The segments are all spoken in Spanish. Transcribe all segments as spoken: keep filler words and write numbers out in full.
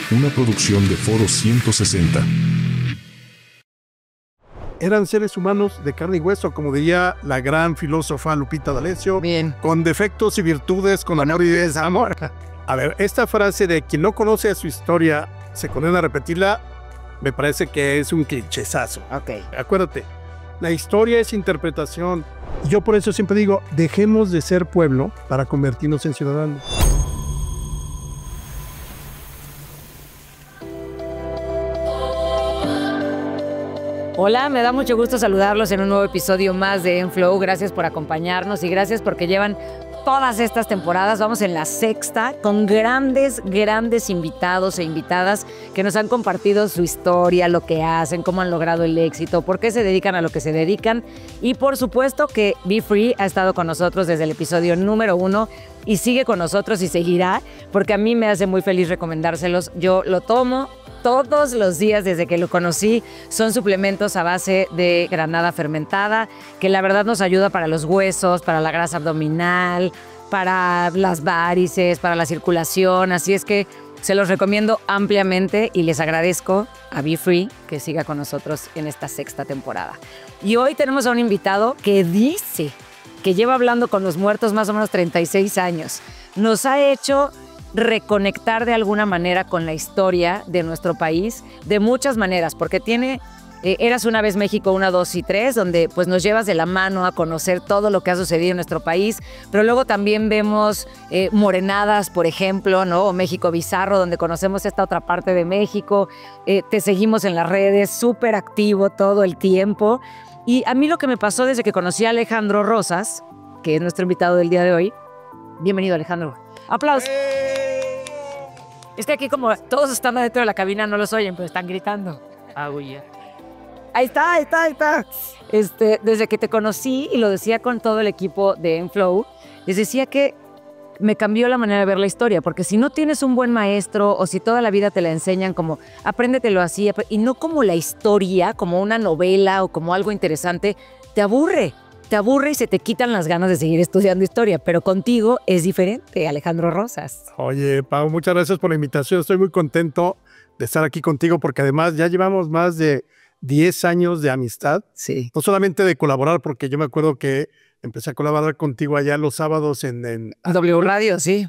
una producción de Foro ciento sesenta. Eran seres humanos de carne y hueso, como diría la gran filósofa Lupita D'Alessio. Bien. Con defectos y virtudes, con amor y desamor. A ver, esta frase de quien no conoce su historia se condena a repetirla, me parece que es un clichezazo. Ok. Acuérdate, la historia es interpretación. Y yo por eso siempre digo, dejemos de ser pueblo para convertirnos en ciudadanos. Hola, me da mucho gusto saludarlos en un nuevo episodio más de Enflow. Gracias por acompañarnos y gracias porque llevan todas estas temporadas. Vamos en la sexta con grandes, grandes invitados e invitadas que nos han compartido su historia, lo que hacen, cómo han logrado el éxito, por qué se dedican a lo que se dedican. Y por supuesto que Be Free ha estado con nosotros desde el episodio número uno y sigue con nosotros y seguirá, porque a mí me hace muy feliz recomendárselos. Yo lo tomo todos los días desde que lo conocí. Son suplementos a base de granada fermentada, que la verdad nos ayuda para los huesos, para la grasa abdominal, para las varices, para la circulación. Así es que se los recomiendo ampliamente y les agradezco a Be Free que siga con nosotros en esta sexta temporada. Y hoy tenemos a un invitado que dice que lleva hablando con los muertos más o menos treinta y seis años. Nos ha hecho reconectar de alguna manera con la historia de nuestro país, de muchas maneras, porque tiene eh, Eras una vez México uno, dos y tres, donde pues nos llevas de la mano a conocer todo lo que ha sucedido en nuestro país, pero luego también vemos eh, Morenadas, por ejemplo, ¿no? O México Bizarro, donde conocemos esta otra parte de México. Eh, te seguimos en las redes, súper activo todo el tiempo. Y a mí lo que me pasó desde que conocí a Alejandro Rosas, que es nuestro invitado del día de hoy. Bienvenido, Alejandro. ¡Aplausos! Es que aquí como todos están adentro de la cabina no los oyen, pero están gritando. Ah, güey, ya. Ahí está, ahí está, ahí está. Este, desde que te conocí, y lo decía con todo el equipo de Enflow, les decía que me cambió la manera de ver la historia, porque si no tienes un buen maestro o si toda la vida te la enseñan como apréndetelo así, y no como la historia, como una novela o como algo interesante, te aburre. Te aburre y se te quitan las ganas de seguir estudiando historia, pero contigo es diferente, Alejandro Rosas. Oye, Pau, muchas gracias por la invitación. Estoy muy contento de estar aquí contigo porque además ya llevamos más de diez años de amistad. Sí. No solamente de colaborar, porque yo me acuerdo que empecé a colaborar contigo allá los sábados en... en W Radio, sí.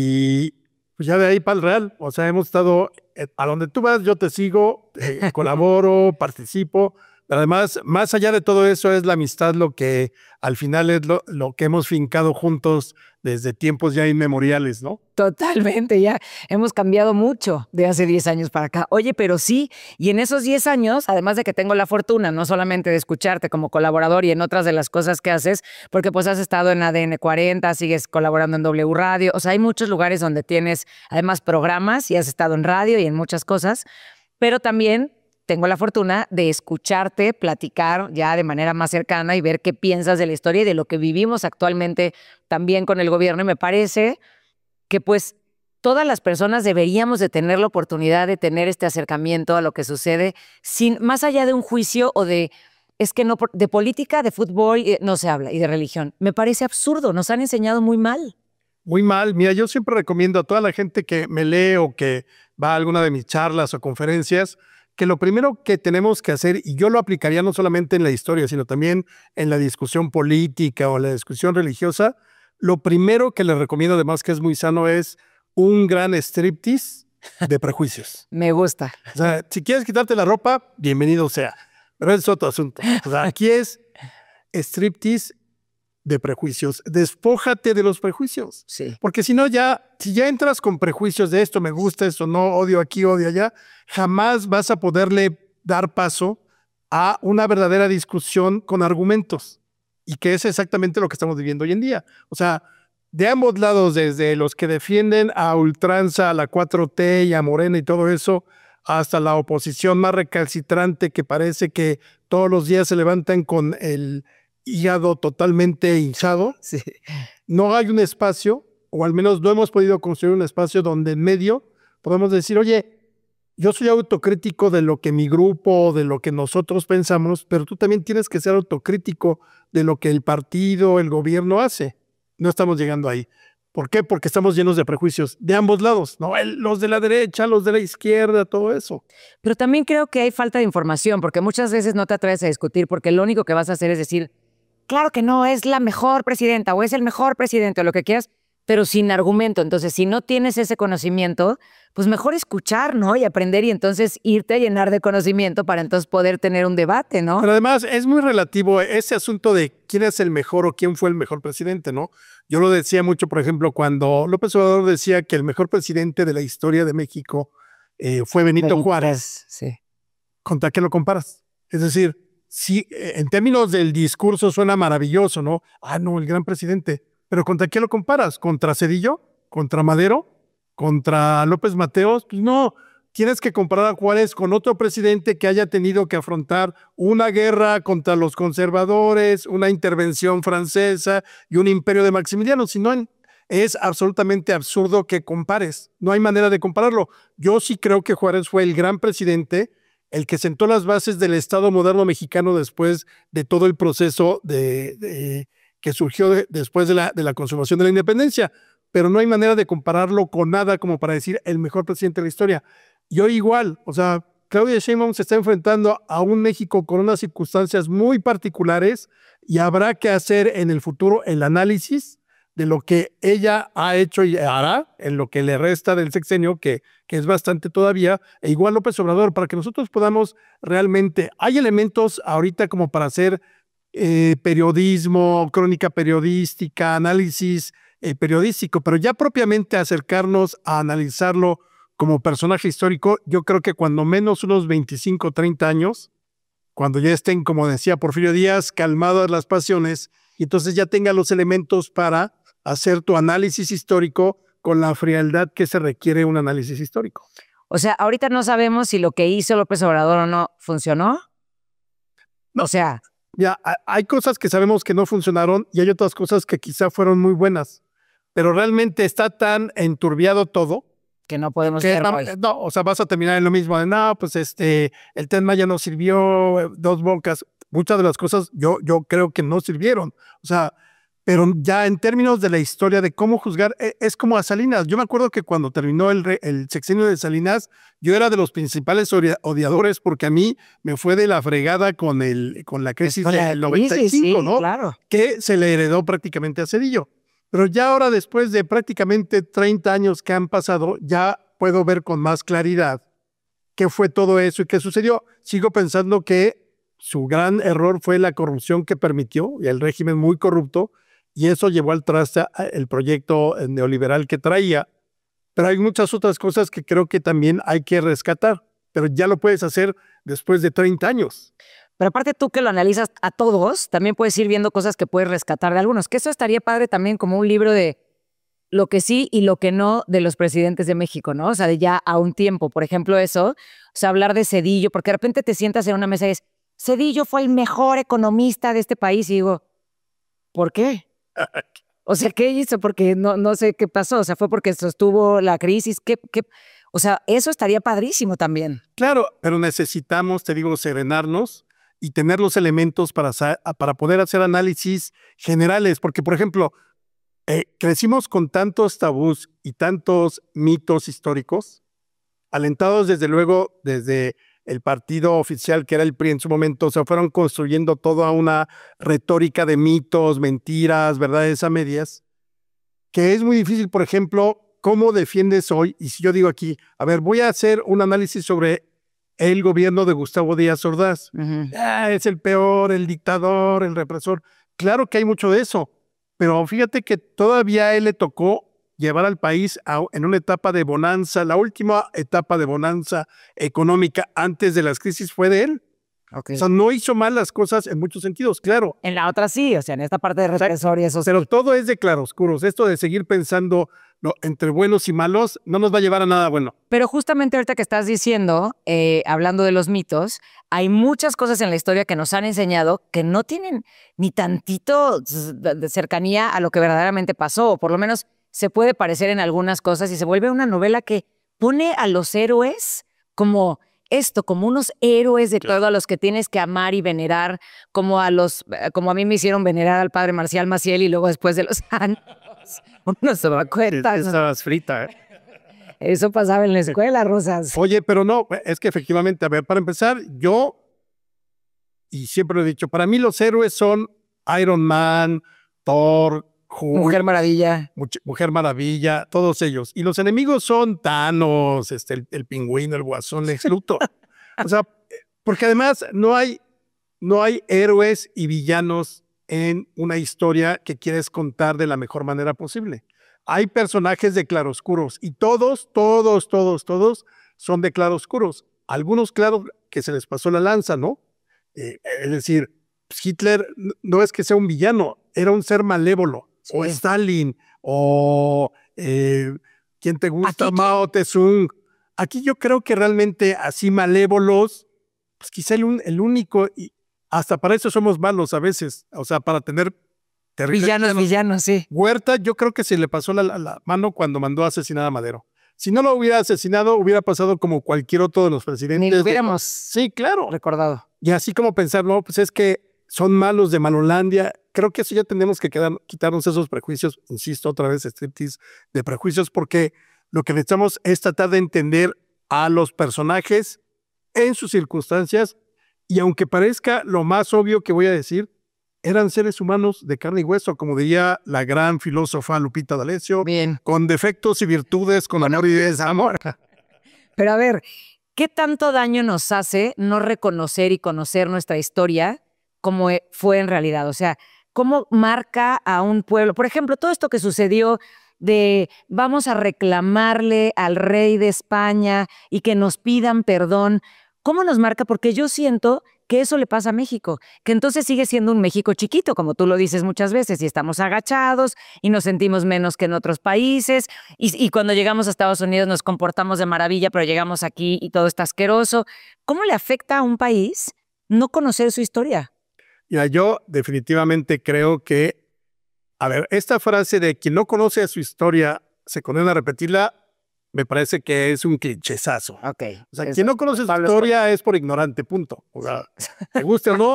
Y pues ya de ahí para el Real. O sea, hemos estado... A donde tú vas, yo te sigo, eh, colaboro, participo. Pero además, más allá de todo eso, es la amistad lo que al final es lo, lo que hemos fincado juntos desde tiempos ya inmemoriales, ¿no? Totalmente, ya hemos cambiado mucho de hace diez años para acá. Oye, pero sí, y en esos diez años, además de que tengo la fortuna no solamente de escucharte como colaborador y en otras de las cosas que haces, porque pues has estado en A D N cuarenta, sigues colaborando en W Radio, o sea, hay muchos lugares donde tienes además programas y has estado en radio y en muchas cosas, pero también tengo la fortuna de escucharte, platicar ya de manera más cercana y ver qué piensas de la historia y de lo que vivimos actualmente también con el gobierno. Y me parece que pues todas las personas deberíamos de tener la oportunidad de tener este acercamiento a lo que sucede sin, más allá de un juicio o de, es que no, de política, de fútbol no se habla y de religión. Me parece absurdo, nos han enseñado muy mal. Muy mal. Mira, yo siempre recomiendo a toda la gente que me lee o que va a alguna de mis charlas o conferencias que lo primero que tenemos que hacer, y yo lo aplicaría no solamente en la historia, sino también en la discusión política o la discusión religiosa, lo primero que les recomiendo, además que es muy sano, es un gran striptease de prejuicios. Me gusta. O sea, si quieres quitarte la ropa, bienvenido sea. Pero es otro asunto. O sea, aquí es striptease de prejuicios. Despójate de los prejuicios. Sí. Porque si no, ya, si ya entras con prejuicios de esto me gusta, esto no, odio aquí, odio allá, jamás vas a poderle dar paso a una verdadera discusión con argumentos. Y que es exactamente lo que estamos viviendo hoy en día. O sea, de ambos lados, desde los que defienden a ultranza a la cuatro T y a Morena y todo eso, hasta la oposición más recalcitrante que parece que todos los días se levantan con el hígado totalmente hinchado. Sí. No hay un espacio, o al menos no hemos podido construir un espacio donde en medio podemos decir, oye, yo soy autocrítico de lo que mi grupo, de lo que nosotros pensamos, pero tú también tienes que ser autocrítico de lo que el partido, el gobierno hace. No estamos llegando ahí. ¿Por qué? Porque estamos llenos de prejuicios de ambos lados, ¿no? El- los de la derecha, los de la izquierda, todo eso. Pero también creo que hay falta de información, porque muchas veces no te atreves a discutir, porque lo único que vas a hacer es decir, claro que no, es la mejor presidenta o es el mejor presidente o lo que quieras, pero sin argumento. Entonces, si no tienes ese conocimiento, pues mejor escuchar, ¿no? Y aprender y entonces irte a llenar de conocimiento para entonces poder tener un debate, ¿no? Pero además es muy relativo ese asunto de quién es el mejor o quién fue el mejor presidente, ¿no? Yo lo decía mucho, por ejemplo, cuando López Obrador decía que el mejor presidente de la historia de México eh, fue Benito, Benito Juárez. Sí. ¿Contra qué lo comparas? Es decir, sí, eh, en términos del discurso suena maravilloso, ¿no? Ah, no, el gran presidente. Pero ¿contra qué lo comparas? ¿Contra Cedillo? ¿Contra Madero? ¿Contra López Mateos? Pues no, tienes que comparar a Juárez con otro presidente que haya tenido que afrontar una guerra contra los conservadores, una intervención francesa y un imperio de Maximiliano. Si no, es absolutamente absurdo que compares. No hay manera de compararlo. Yo sí creo que Juárez fue el gran presidente, el que sentó las bases del Estado moderno mexicano después de todo el proceso de, de, que surgió de, después de la, de la consumación de la independencia. Pero no hay manera de compararlo con nada como para decir el mejor presidente de la historia. Y hoy igual, o sea, Claudia Sheinbaum se está enfrentando a un México con unas circunstancias muy particulares y habrá que hacer en el futuro el análisis de lo que ella ha hecho y hará en lo que le resta del sexenio, que, que es bastante todavía, e igual López Obrador, para que nosotros podamos realmente, hay elementos ahorita como para hacer eh, periodismo, crónica periodística, análisis eh, periodístico, pero ya propiamente acercarnos a analizarlo como personaje histórico, yo creo que cuando menos unos veinticinco, treinta años, cuando ya estén, como decía Porfirio Díaz, calmadas las pasiones, y entonces ya tenga los elementos para hacer tu análisis histórico con la frialdad que se requiere un análisis histórico. O sea, ahorita no sabemos si lo que hizo López Obrador o no funcionó. No. O sea, ya hay cosas que sabemos que no funcionaron y hay otras cosas que quizá fueron muy buenas, pero realmente está tan enturbiado todo que no podemos que ver no, hoy. no, o sea, vas a terminar en lo mismo de no, pues este, el Tren Maya no sirvió, dos bocas, muchas de las cosas yo, yo creo que no sirvieron, o sea, pero ya en términos de la historia de cómo juzgar, es como a Salinas. Yo me acuerdo que cuando terminó el, el sexenio de Salinas, yo era de los principales odiadores porque a mí me fue de la fregada con, el, con la crisis del noventa y cinco, sí, ¿no? Claro. Que se le heredó prácticamente a Cedillo. Pero ya ahora, después de prácticamente treinta años que han pasado, ya puedo ver con más claridad qué fue todo eso y qué sucedió. Sigo pensando que su gran error fue la corrupción que permitió, y el régimen muy corrupto, y eso llevó al traste el proyecto neoliberal que traía. Pero hay muchas otras cosas que creo que también hay que rescatar, pero ya lo puedes hacer después de treinta años. Pero aparte tú que lo analizas a todos, también puedes ir viendo cosas que puedes rescatar de algunos, que eso estaría padre también como un libro de lo que sí y lo que no de los presidentes de México, ¿no? O sea, de ya a un tiempo, por ejemplo eso, o sea, hablar de Cedillo, porque de repente te sientas en una mesa y dices, Cedillo fue el mejor economista de este país, y digo, ¿por qué? O sea, ¿qué hizo? Porque no, no sé qué pasó, o sea, fue porque sostuvo la crisis, ¿qué, qué? O sea, eso estaría padrísimo también. Claro, pero necesitamos, te digo, serenarnos y tener los elementos para, para poder hacer análisis generales, porque, por ejemplo, eh, crecimos con tantos tabús y tantos mitos históricos, alentados desde luego desde el partido oficial que era el P R I en su momento, o sea, fueron construyendo toda una retórica de mitos, mentiras, verdades a medias, que es muy difícil, por ejemplo, cómo defiendes hoy, y si yo digo aquí, a ver, voy a hacer un análisis sobre el gobierno de Gustavo Díaz Ordaz. Uh-huh. Ah, es el peor, el dictador, el represor. Claro que hay mucho de eso, pero fíjate que todavía a él le tocó llevar al país a, en una etapa de bonanza. La última etapa de bonanza económica antes de las crisis fue de él. Okay. O sea, no hizo mal las cosas en muchos sentidos, claro. En la otra sí, o sea, en esta parte de represor y eso. Pero todo es de claroscuros. Esto de seguir pensando no, entre buenos y malos no nos va a llevar a nada bueno. Pero justamente ahorita que estás diciendo, eh, hablando de los mitos, hay muchas cosas en la historia que nos han enseñado que no tienen ni tantito de cercanía a lo que verdaderamente pasó, o por lo menos se puede parecer en algunas cosas y se vuelve una novela que pone a los héroes como esto, como unos héroes de todo a los que tienes que amar y venerar, como a los, como a mí me hicieron venerar al padre Marcial Maciel y luego después de los años. Uno se da cuenta. Estabas frita, ¿eh? Eso pasaba en la escuela, Rosas. Oye, pero no, es que efectivamente, a ver, para empezar, yo, y siempre lo he dicho, para mí los héroes son Iron Man, Thor, Hulk, Mujer Maravilla. Mujer Maravilla, todos ellos. Y los enemigos son Thanos, este, el, el pingüino, el guasón, Lex Luthor. O sea, porque además no hay, no hay héroes y villanos en una historia que quieres contar de la mejor manera posible. Hay personajes de claroscuros y todos, todos, todos, todos son de claroscuros. Algunos, claro, que se les pasó la lanza, ¿no? Eh, es decir, Hitler no es que sea un villano, era un ser malévolo. Sí. O Stalin, o eh, ¿quién te gusta? Aquí, Mao Tse-tung. Aquí yo creo que realmente así malévolos, pues quizá el, el único, y hasta para eso somos malos a veces, o sea, para tener terribles villanos, villanos, villanos, sí. Huerta, yo creo que se le pasó la, la, la mano cuando mandó a asesinar a Madero. Si no lo hubiera asesinado, hubiera pasado como cualquier otro de los presidentes. Ni lo hubiéramos de... Sí, claro. recordado. Y así como pensar, no, pues es que son malos de Malolandia. Creo que eso ya tenemos que quedar, quitarnos esos prejuicios, insisto otra vez, striptease de prejuicios, porque lo que necesitamos es tratar de entender a los personajes en sus circunstancias, y aunque parezca lo más obvio que voy a decir, eran seres humanos de carne y hueso, como diría la gran filósofa Lupita D'Alessio, bien, con defectos y virtudes, con amor y desamor. Pero a ver, ¿qué tanto daño nos hace no reconocer y conocer nuestra historia como fue en realidad? O sea, ¿cómo marca a un pueblo? Por ejemplo, todo esto que sucedió de vamos a reclamarle al rey de España y que nos pidan perdón, ¿cómo nos marca? Porque yo siento que eso le pasa a México, que entonces sigue siendo un México chiquito, como tú lo dices muchas veces, y estamos agachados y nos sentimos menos que en otros países, y, y cuando llegamos a Estados Unidos nos comportamos de maravilla, pero llegamos aquí y todo está asqueroso. ¿Cómo le afecta a un país no conocer su historia? Mira, yo definitivamente creo que, a ver, esta frase de quien no conoce su historia se condena a repetirla, me parece que es un clichezazo. Okay. O sea, quien no conoce su historia es por ignorante, punto. O sea, te guste o no,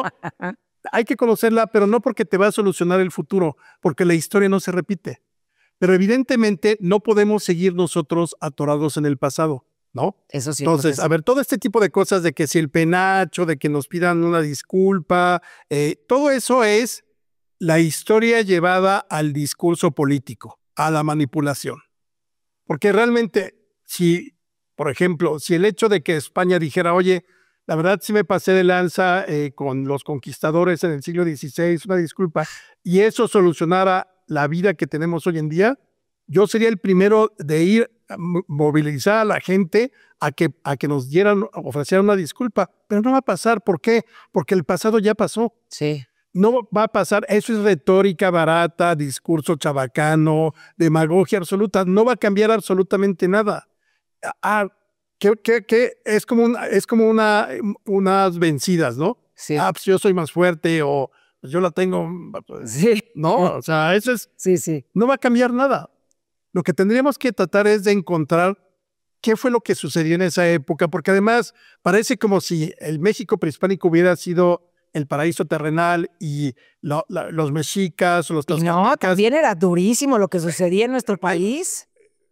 hay que conocerla, pero no porque te va a solucionar el futuro, porque la historia no se repite. Pero evidentemente no podemos seguir nosotros atorados en el pasado, ¿no? Eso sí. Entonces, a ver, todo este tipo de cosas de que si el penacho, de que nos pidan una disculpa, eh, todo eso es la historia llevada al discurso político, a la manipulación. Porque realmente, si, por ejemplo, si el hecho de que España dijera, oye, la verdad sí me pasé de lanza eh, con los conquistadores en el siglo dieciséis, una disculpa, y eso solucionara la vida que tenemos hoy en día, yo sería el primero de ir a movilizar a la gente a que, a que nos dieran, ofrecieran una disculpa, pero no va a pasar. ¿Por qué? Porque el pasado ya pasó. Sí. No va a pasar, eso es retórica barata, discurso chabacano, demagogia absoluta, no va a cambiar absolutamente nada. Ah, que, que, que es como, una, es como una, unas vencidas, ¿no? Sí. Ah, pues yo soy más fuerte o yo la tengo, sí. ¿no? O sea, eso es, sí, sí. no va a cambiar nada. Lo que tendríamos que tratar es de encontrar qué fue lo que sucedió en esa época, porque además parece como si el México prehispánico hubiera sido el paraíso terrenal y lo, la, los mexicas, los No, también era durísimo lo que sucedía en nuestro país.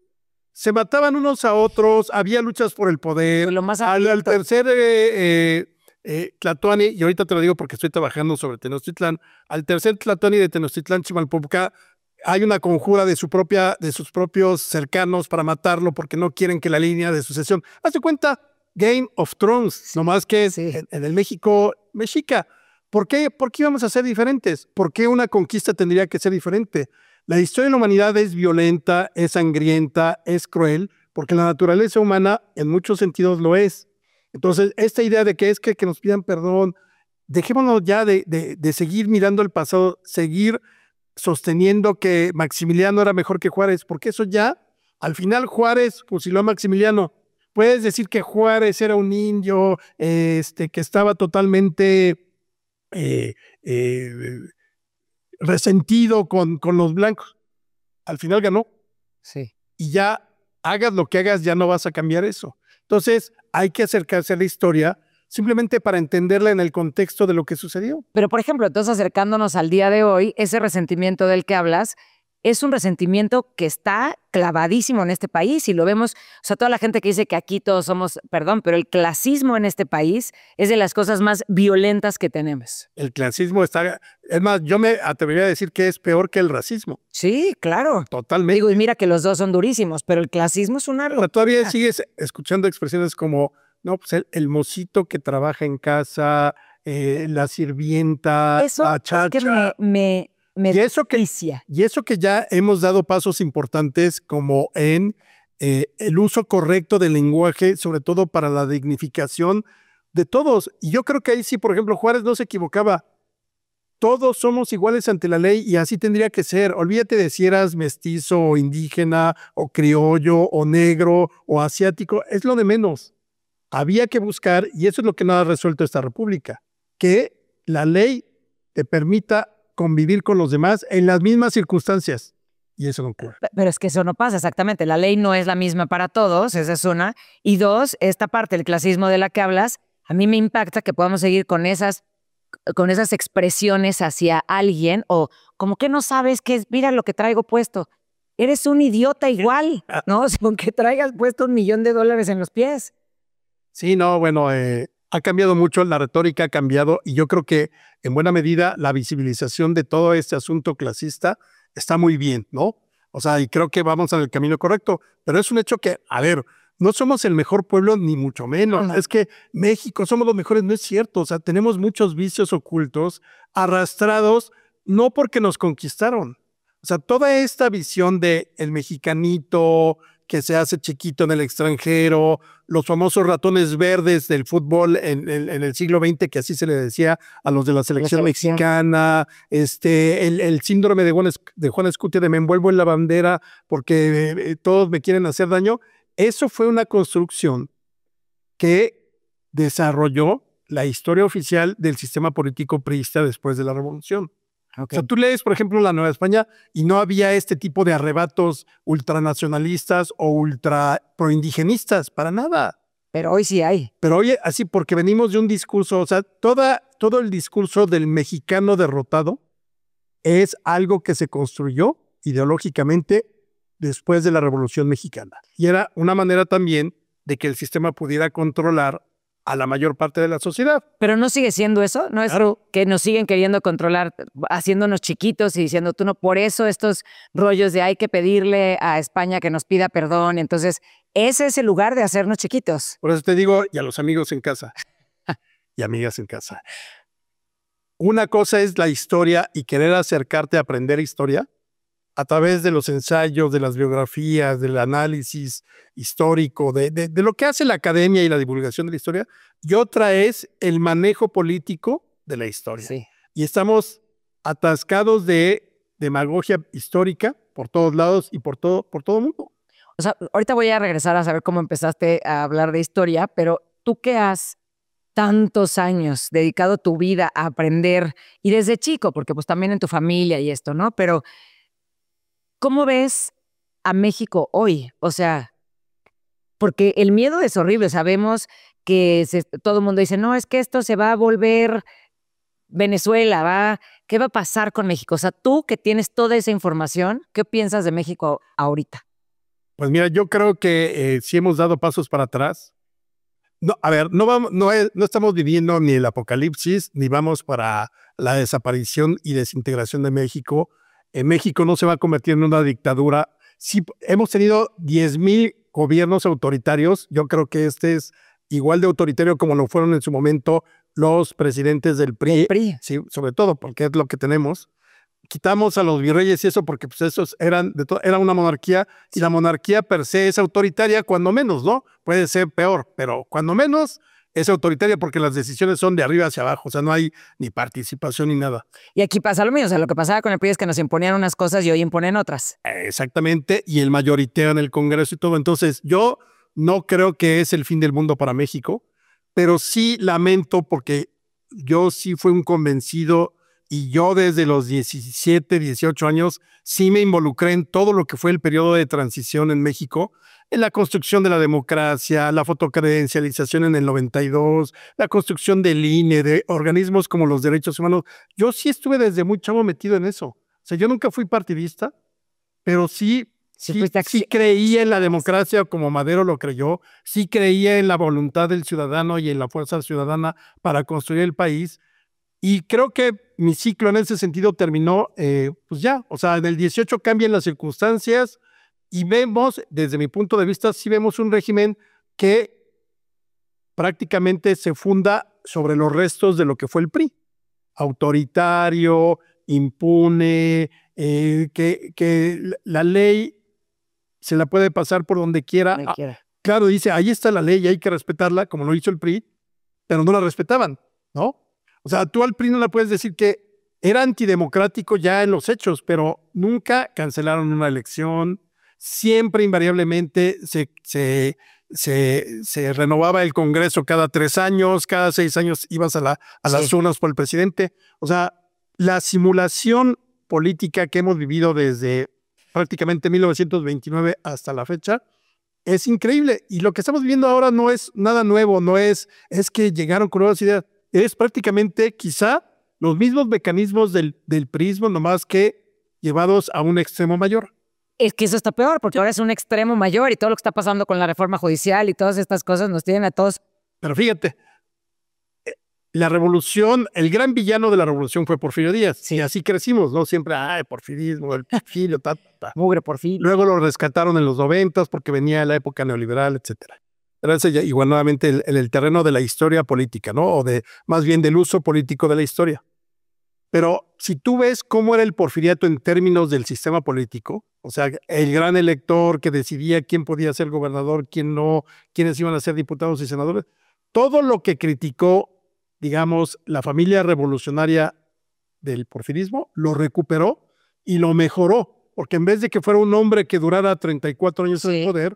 Se mataban unos a otros, había luchas por el poder. Lo más al, al tercer eh, eh, eh, Tlatoani, y ahorita te lo digo porque estoy trabajando sobre Tenochtitlán, al tercer Tlatoani de Tenochtitlán, Chimalpopoca, hay una conjura de, su propia, de sus propios cercanos para matarlo porque no quieren que la línea de sucesión. Hazte cuenta, Game of Thrones, sí, nomás que sí. en, en el México mexica. ¿Por qué? ¿Por qué íbamos a ser diferentes? ¿Por qué una conquista tendría que ser diferente? La historia de la humanidad es violenta, es sangrienta, es cruel, porque la naturaleza humana en muchos sentidos lo es. Entonces, esta idea de que es que, que nos pidan perdón, dejémonos ya de, de, de seguir mirando el pasado, seguir sosteniendo que Maximiliano era mejor que Juárez, porque eso ya, al final Juárez fusiló a Maximiliano. Puedes decir que Juárez era un indio este, que estaba totalmente eh, eh, resentido con, con los blancos. Al final ganó. Sí. Y ya hagas lo que hagas, ya no vas a cambiar eso. Entonces, hay que acercarse a la historia simplemente para entenderla en el contexto de lo que sucedió. Pero, por ejemplo, entonces acercándonos al día de hoy, ese resentimiento del que hablas, es un resentimiento que está clavadísimo en este país y lo vemos, o sea, toda la gente que dice que aquí todos somos, perdón, pero el clasismo en este país es de las cosas más violentas que tenemos. El clasismo está, es más, yo me atrevería a decir que es peor que el racismo. Sí, claro. Totalmente. Digo, y mira que los dos son durísimos, pero el clasismo es un algo. O sea, todavía sigues escuchando expresiones como, no, pues el, el mocito que trabaja en casa, eh, la sirvienta, Eso la es chacha. que me, me, me y, eso que, desquicia. y eso que ya hemos dado pasos importantes como en eh, el uso correcto del lenguaje, sobre todo para la dignificación de todos. Y yo creo que ahí sí, por ejemplo, Juárez no se equivocaba. Todos somos iguales ante la ley y así tendría que ser. Olvídate de si eras mestizo o indígena o criollo o negro o asiático. Es lo de menos. Había que buscar, y eso es lo que no ha resuelto esta república, que la ley te permita convivir con los demás en las mismas circunstancias. Y eso no ocurre. Pero es que eso no pasa exactamente. La ley no es la misma para todos, esa es una. Y dos, esta parte del clasismo de la que hablas, a mí me impacta que podamos seguir con esas, con esas expresiones hacia alguien o como que no sabes qué es, mira lo que traigo puesto. Eres un idiota igual, ¿no? O sea, con que traigas puesto un millón de dólares en los pies. Sí, no, bueno, eh, ha cambiado mucho, la retórica ha cambiado y yo creo que en buena medida la visibilización de todo este asunto clasista está muy bien, ¿no? O sea, y creo que vamos en el camino correcto, pero es un hecho que, a ver, no somos el mejor pueblo ni mucho menos. No. Es que México somos los mejores, no es cierto. O sea, tenemos muchos vicios ocultos arrastrados no porque nos conquistaron. O sea, toda esta visión de el mexicanito que se hace chiquito en el extranjero, los famosos ratones verdes del fútbol en, en, en el siglo veinte, que así se le decía a los de la selección, la selección. mexicana, este, el, el síndrome de Juan, de Juan Escutia de me envuelvo en la bandera porque eh, todos me quieren hacer daño. Eso fue una construcción que desarrolló la historia oficial del sistema político priista después de la Revolución. Okay. O sea, tú lees, por ejemplo, la Nueva España y no había este tipo de arrebatos ultranacionalistas o ultra proindigenistas, para nada. Pero hoy sí hay. Pero hoy así, porque venimos de un discurso, o sea, toda, todo el discurso del mexicano derrotado es algo que se construyó ideológicamente después de la Revolución Mexicana. Y era una manera también de que el sistema pudiera controlar a la mayor parte de la sociedad. Pero no sigue siendo eso, ¿no es claro. que nos siguen queriendo controlar, haciéndonos chiquitos y diciendo tú no, por eso estos rollos de hay que pedirle a España que nos pida perdón, entonces ese es el lugar de hacernos chiquitos. Por eso te digo, y a los amigos en casa, y amigas en casa, una cosa es la historia y querer acercarte a aprender historia a través de los ensayos, de las biografías, del análisis histórico, de, de, de lo que hace la academia y la divulgación de la historia, y otra es el manejo político de la historia. Sí. Y estamos atascados de demagogia histórica por todos lados y por todo, por todo el mundo. O sea, ahorita voy a regresar a saber cómo empezaste a hablar de historia, pero tú que has tantos años dedicado tu vida a aprender, y desde chico, porque pues también en tu familia y esto, ¿no? Pero ¿cómo ves a México hoy? O sea, porque el miedo es horrible. Sabemos que se, todo el mundo dice, no, es que esto se va a volver Venezuela, ¿va? ¿Qué va a pasar con México? O sea, tú que tienes toda esa información, ¿qué piensas de México ahorita? Pues mira, yo creo que eh, sí hemos dado pasos para atrás. No, a ver, no, vamos, no, es, no estamos viviendo ni el apocalipsis, ni vamos para la desaparición y desintegración de México. En México no se va a convertir en una dictadura. Sí, hemos tenido diez mil gobiernos autoritarios. Yo creo que este es igual de autoritario como lo fueron en su momento los presidentes del P R I. El P R I. Sí, sobre todo porque es lo que tenemos. Quitamos a los virreyes y eso porque pues esos eran de era una monarquía y la monarquía per se es autoritaria cuando menos, ¿no? Puede ser peor, pero cuando menos es autoritaria porque las decisiones son de arriba hacia abajo, o sea, no hay ni participación ni nada. Y aquí pasa lo mismo, o sea, lo que pasaba con el P R I es que nos imponían unas cosas y hoy imponen otras. Exactamente, y el mayoriteo en el Congreso y todo. Entonces, yo no creo que es el fin del mundo para México, pero sí lamento porque yo sí fui un convencido y yo desde los diecisiete, dieciocho años sí me involucré en todo lo que fue el periodo de transición en México, en la construcción de la democracia, la fotocredencialización en el noventa y dos, la construcción del I N E, de organismos como los derechos humanos. Yo sí estuve desde muy chavo metido en eso. O sea, yo nunca fui partidista, pero sí, Sí, sí, fuiste sí acci- creía en la democracia como Madero lo creyó, sí creía en la voluntad del ciudadano y en la fuerza ciudadana para construir el país. Y creo que mi ciclo en ese sentido terminó, eh, pues ya, o sea, en el dieciocho cambian las circunstancias y vemos, desde mi punto de vista, sí vemos un régimen que prácticamente se funda sobre los restos de lo que fue el P R I. Autoritario, impune, eh, que, que la ley se la puede pasar por donde quiera. donde Ah, quiera. claro, dice, ahí está la ley y hay que respetarla, como lo hizo el P R I, pero no la respetaban, ¿no? O sea, tú al P R I no le puedes decir que era antidemocrático ya en los hechos, pero nunca cancelaron una elección, siempre invariablemente se, se, se, se renovaba el Congreso cada tres años, cada seis años ibas a, la, a Sí. las urnas por el presidente. O sea, la simulación política que hemos vivido desde prácticamente mil novecientos veintinueve hasta la fecha es increíble. Y lo que estamos viviendo ahora no es nada nuevo, no es, es que llegaron con nuevas ideas, es prácticamente quizá los mismos mecanismos del, del prismo, nomás que llevados a un extremo mayor. Es que eso está peor, porque ahora es un extremo mayor y todo lo que está pasando con la reforma judicial y todas estas cosas nos tienen a todos. Pero fíjate, eh, la revolución, el gran villano de la revolución fue Porfirio Díaz. Sí. Y así crecimos, ¿no? Siempre, ay, porfirismo, el porfirio, ta, ta, ta. Mugre por fin. Luego lo rescataron en los noventas porque venía la época neoliberal, etcétera. Pero ese ya, igual nuevamente el, el, el terreno de la historia política, ¿no? O de, más bien del uso político de la historia. Pero si tú ves cómo era el porfiriato en términos del sistema político, o sea, el gran elector que decidía quién podía ser gobernador, quién no, quiénes iban a ser diputados y senadores, todo lo que criticó, digamos, la familia revolucionaria del porfirismo, lo recuperó y lo mejoró, porque en vez de que fuera un hombre que durara treinta y cuatro años en Sí. el poder,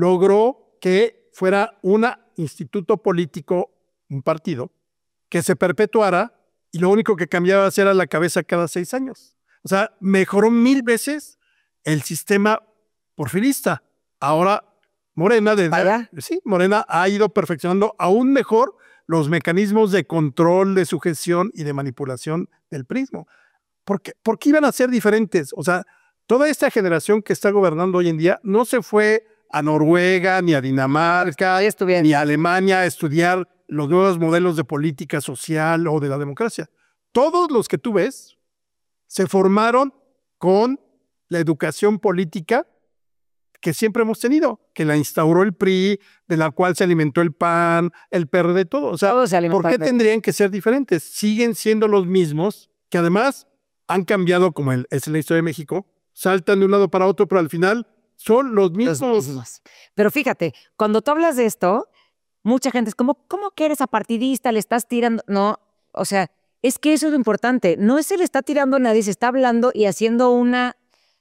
logró que fuera un instituto político, un partido, que se perpetuara y lo único que cambiaba era la cabeza cada seis años. O sea, mejoró mil veces el sistema porfirista. Ahora, Morena, desde, ¿Vaya? sí, Morena ha ido perfeccionando aún mejor los mecanismos de control, de sujeción y de manipulación del prismo. ¿Por qué, ¿Por qué iban a ser diferentes? O sea, toda esta generación que está gobernando hoy en día no se fue a Noruega, ni a Dinamarca, Ahí estuvieron. ni a Alemania a estudiar los nuevos modelos de política social o de la democracia. Todos los que tú ves se formaron con la educación política que siempre hemos tenido, que la instauró el P R I, de la cual se alimentó el P A N, el P R D, todo. O sea, Todo se alimentó ¿por qué del P R D. tendrían que ser diferentes? Siguen siendo los mismos, que además han cambiado, como el, es en la historia de México, saltan de un lado para otro, pero al final son los mismos. Los mismos. Pero fíjate, cuando tú hablas de esto, mucha gente es como, ¿cómo que eres apartidista? Le estás tirando. No, o sea, es que eso es lo importante. No se le está tirando a nadie, se está hablando y haciendo una,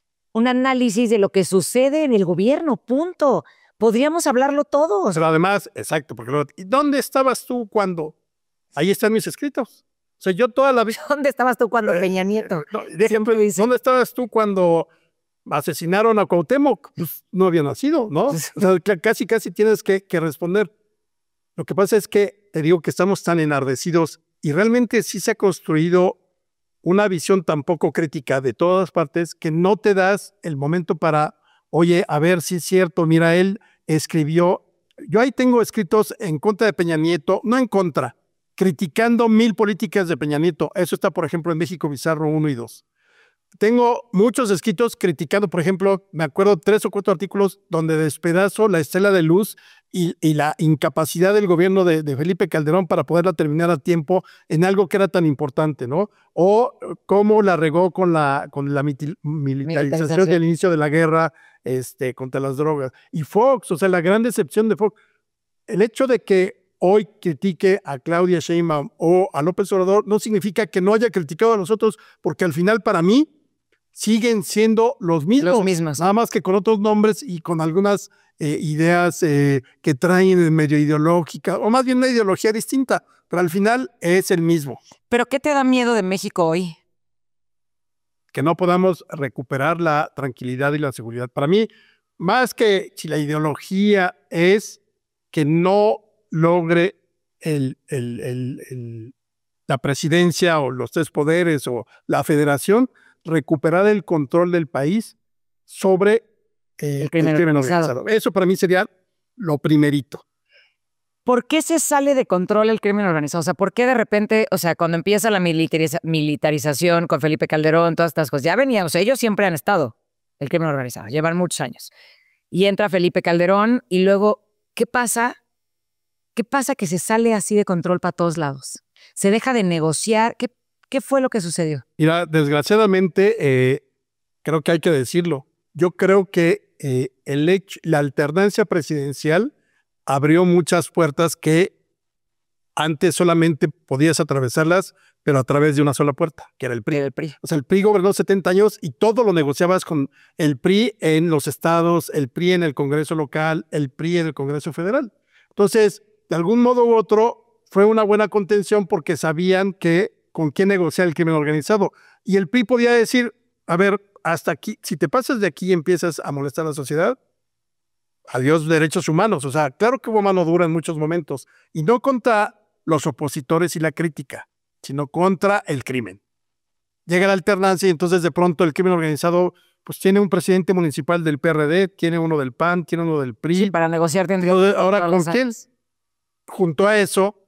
un análisis de lo que sucede en el gobierno, punto. Podríamos hablarlo todos. Pero además, exacto, porque luego, ¿y dónde estabas tú cuando? Ahí están mis escritos. O sea, yo toda la vida... ¿Dónde estabas tú cuando Peña Nieto? No, déjame, Siempre dice. ¿dónde estabas tú cuando asesinaron a Cuauhtémoc? Pues no había nacido, ¿no? O sea, c- casi, casi tienes que, que responder. Lo que pasa es que te digo que estamos tan enardecidos y realmente sí se ha construido una visión tan poco crítica de todas partes que no te das el momento para, oye, a ver si es cierto, mira, él escribió, yo ahí tengo escritos en contra de Peña Nieto, no en contra, criticando mil políticas de Peña Nieto. Eso está, por ejemplo, en México Bizarro uno y dos. Tengo muchos escritos criticando, por ejemplo, me acuerdo tres o cuatro artículos donde despedazo la estela de luz y, y la incapacidad del gobierno de, de Felipe Calderón para poderla terminar a tiempo en algo que era tan importante, ¿no? O cómo la regó con la, con la mitil- militarización Militarización. del inicio de la guerra este, contra las drogas. Y Fox, o sea, la gran decepción de Fox. El hecho de que hoy critique a Claudia Sheinbaum o a López Obrador no significa que no haya criticado a nosotros, porque al final para mí siguen siendo los mismos, Los mismos. nada más que con otros nombres y con algunas eh, ideas eh, que traen en medio ideológica, o más bien una ideología distinta, pero al final es el mismo. ¿Pero qué te da miedo de México hoy? Que no podamos recuperar la tranquilidad y la seguridad. Para mí, más que si la ideología es que no logre el, el, el, el, la presidencia o los tres poderes o la federación recuperar el control del país sobre eh, El crimen el crimen organizado. organizado. Eso para mí sería lo primerito. ¿Por qué se sale de control el crimen organizado? O sea, ¿por qué de repente, o sea, cuando empieza la militariza- militarización con Felipe Calderón, todas estas cosas, ya venían, o sea, ellos siempre han estado, el crimen organizado, llevan muchos años. Y entra Felipe Calderón y luego, ¿qué pasa? ¿Qué pasa que se sale así de control para todos lados? Se deja de negociar. ¿Qué, qué fue lo que sucedió? Mira, desgraciadamente, eh, creo que hay que decirlo. Yo creo que eh, el hecho, la alternancia presidencial abrió muchas puertas que antes solamente podías atravesarlas, pero a través de una sola puerta, que era el P R I. El P R I. O sea, el P R I gobernó setenta años y todo lo negociabas con el P R I en los estados, el P R I en el Congreso local, el P R I en el Congreso federal. Entonces, de algún modo u otro, fue una buena contención porque sabían que con quién negociar el crimen organizado. Y el P R I podía decir, a ver, hasta aquí, si te pasas de aquí y empiezas a molestar a la sociedad, adiós derechos humanos. O sea, claro que hubo mano dura en muchos momentos. Y no contra los opositores y la crítica, sino contra el crimen. Llega la alternancia y entonces de pronto el crimen organizado pues tiene un presidente municipal del P R D, tiene uno del P A N, tiene uno del P R I. Sí, para negociar tendría Entonces, ahora, todos ¿con los quién? años. Junto a eso,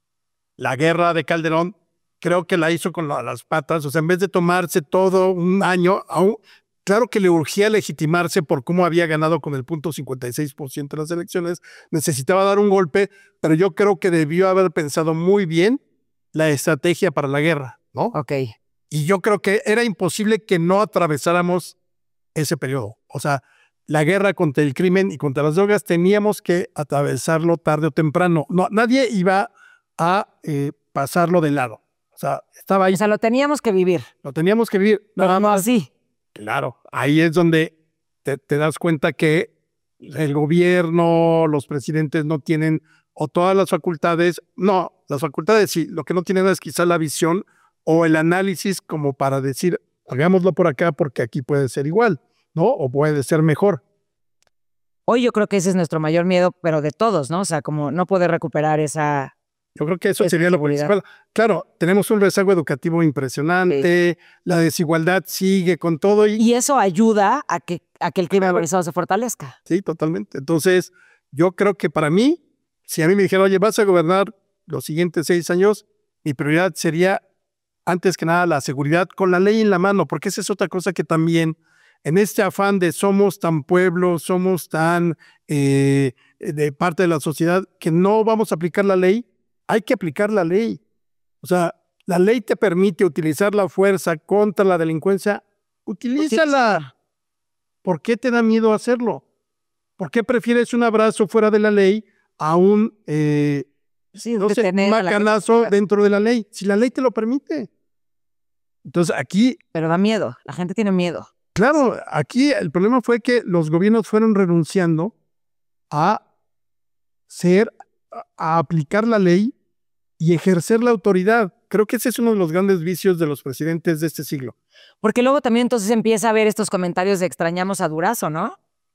la guerra de Calderón, creo que la hizo con la- las patas. O sea, en vez de tomarse todo un año, aún, claro que le urgía legitimarse por cómo había ganado con el punto cincuenta y seis por ciento de las elecciones, necesitaba dar un golpe, pero yo creo que debió haber pensado muy bien la estrategia para la guerra, ¿no? Ok. Y yo creo que era imposible que no atravesáramos ese periodo. O sea, la guerra contra el crimen y contra las drogas teníamos que atravesarlo tarde o temprano. No, nadie iba a eh, pasarlo de lado. O sea, estaba ahí, O sea, lo teníamos que vivir. lo teníamos que vivir. Pero Nada no más. así. Claro, ahí es donde te, te das cuenta que el gobierno, los presidentes no tienen o todas las facultades, no, las facultades sí, lo que no tienen es quizá la visión o el análisis como para decir, hagámoslo por acá porque aquí puede ser igual, ¿no? O puede ser mejor. Hoy yo creo que ese es nuestro mayor miedo, pero de todos, ¿no? O sea, como no poder recuperar esa... Yo creo que eso Esa sería lo seguridad. principal. Claro, tenemos un rezago educativo impresionante, la desigualdad sigue con todo y Y eso ayuda a que, a que el crimen organizado se fortalezca. sí, totalmente. Entonces, yo creo que para mí, si a mí me dijeran, oye, vas a gobernar los siguientes seis años, mi prioridad sería, antes que nada, la seguridad con la ley en la mano, porque esa es otra cosa que también, en este afán de somos tan pueblo, somos tan eh, de parte de la sociedad, que no vamos a aplicar la ley, hay que aplicar la ley. O sea, la ley te permite utilizar la fuerza contra la delincuencia, utilízala. ¿Por qué te da miedo hacerlo? ¿Por qué prefieres un abrazo fuera de la ley a un, eh, Sí, no sé, un detener a la- macanazo dentro de la ley? Si la ley te lo permite. Entonces aquí, Pero da miedo. La gente tiene miedo. claro, aquí el problema fue que los gobiernos fueron renunciando a ser, a, a aplicar la ley y ejercer la autoridad. Creo que ese es uno de los grandes vicios de los presidentes de este siglo. Porque luego también entonces empieza a ver estos comentarios de extrañamos a Durazo, ¿no?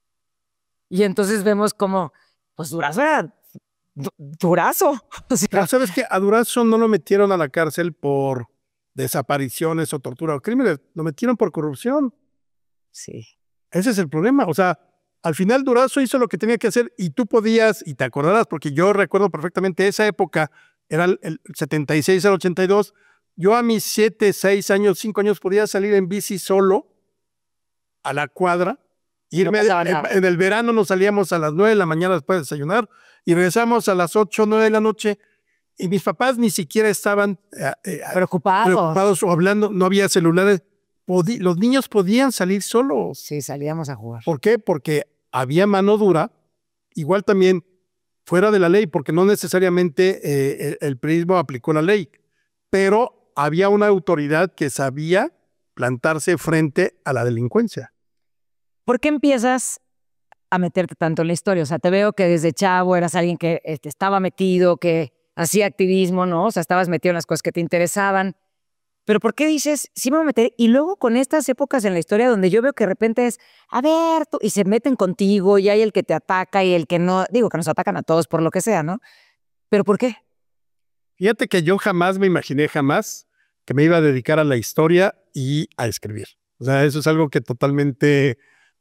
Y entonces vemos como, pues Durazo era du- Durazo. O sea, Pero ¿sabes qué? A Durazo no lo metieron a la cárcel por desapariciones o tortura o crímenes, lo metieron por corrupción. sí. Ese es el problema. O sea, al final Durazo hizo lo que tenía que hacer y tú podías, y te acordarás, porque yo recuerdo perfectamente esa época, era el, el setenta y seis al ochenta y dos, yo a mis siete, seis años, cinco años podía salir en bici solo a la cuadra, irme, pasaba en, nada. en el verano nos salíamos a las nueve de la mañana después de desayunar y regresamos a las ocho, nueve de la noche y mis papás ni siquiera estaban eh, eh, Preocupados. preocupados o hablando, no había celulares. Podí- los niños podían salir solos. Sí, salíamos a jugar. ¿Por qué? Porque había mano dura, igual también fuera de la ley, porque no necesariamente eh, el, el PRIismo aplicó la ley, pero había una autoridad que sabía plantarse frente a la delincuencia. ¿Por qué empiezas a meterte tanto en la historia? O sea, te veo que desde chavo eras alguien que este, estaba metido, que hacía activismo, ¿no? O sea, estabas metido en las cosas que te interesaban. Pero ¿por qué dices, sí me voy a meter? Y luego con estas épocas en la historia donde yo veo que de repente es, a ver, tú, y se meten contigo y hay el que te ataca y el que no, digo que nos atacan a todos por lo que sea, ¿no? ¿Pero por qué? Fíjate que yo jamás me imaginé, jamás, que me iba a dedicar a la historia y a escribir. O sea, eso es algo que totalmente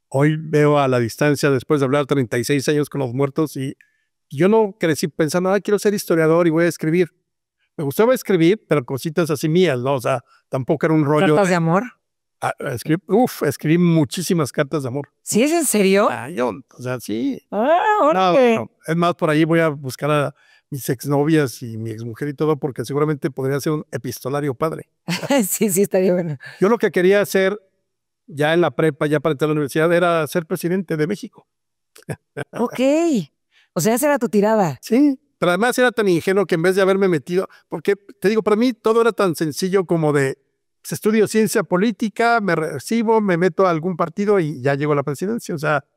Hoy veo a la distancia, después de hablar treinta y seis años con los muertos, y yo no crecí pensando, ah, quiero ser historiador y voy a escribir. Me gustaba escribir, pero cositas así mías, ¿no? O sea, tampoco era un rollo. ¿Cartas de amor? Ah, escribí, uf, escribí muchísimas cartas de amor. ¿Sí es en serio? Ah, yo, o sea, sí. Ah, No, órale. no. Es más, por ahí voy a buscar a mis exnovias y mi exmujer y todo, porque seguramente podría ser un epistolario padre. Sí, sí, estaría bueno. Yo lo que quería hacer ya en la prepa, ya para entrar a la universidad, era ser presidente de México. Ok. O sea, esa era tu tirada. Sí, pero además era tan ingenuo que en vez de haberme metido, porque te digo, para mí todo era tan sencillo como de, pues, estudio ciencia política, me recibo, me meto a algún partido y ya llego a la presidencia. O sea,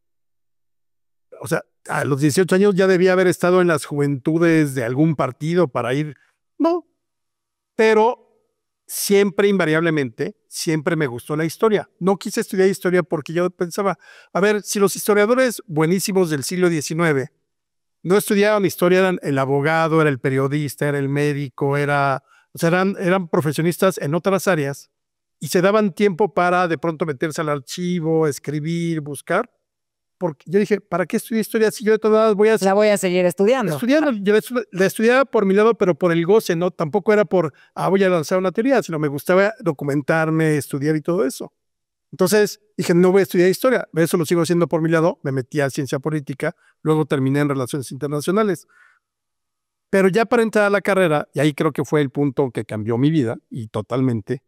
o sea, a los dieciocho años ya debía haber estado en las juventudes de algún partido para ir. No, pero siempre, invariablemente, siempre me gustó la historia. No quise estudiar historia porque yo pensaba, a ver, si los historiadores buenísimos del siglo diecinueve no estudiaban historia, eran el abogado, era el periodista, era el médico, era, o sea, eran, eran profesionistas en otras áreas y se daban tiempo para de pronto meterse al archivo, escribir, buscar. Porque yo dije, ¿para qué estudiar historia si yo de todas maneras voy a La voy a seguir estudiando. estudiar? Yo la, estu- la estudiaba por mi lado, pero por el goce, ¿no? Tampoco era por, ah, voy a lanzar una teoría, sino me gustaba documentarme, estudiar y todo eso. Entonces dije, no voy a estudiar historia, eso lo sigo haciendo por mi lado, me metí a ciencia política, luego terminé en relaciones internacionales. Pero ya para entrar a la carrera, y ahí creo que fue el punto que cambió mi vida, y totalmente,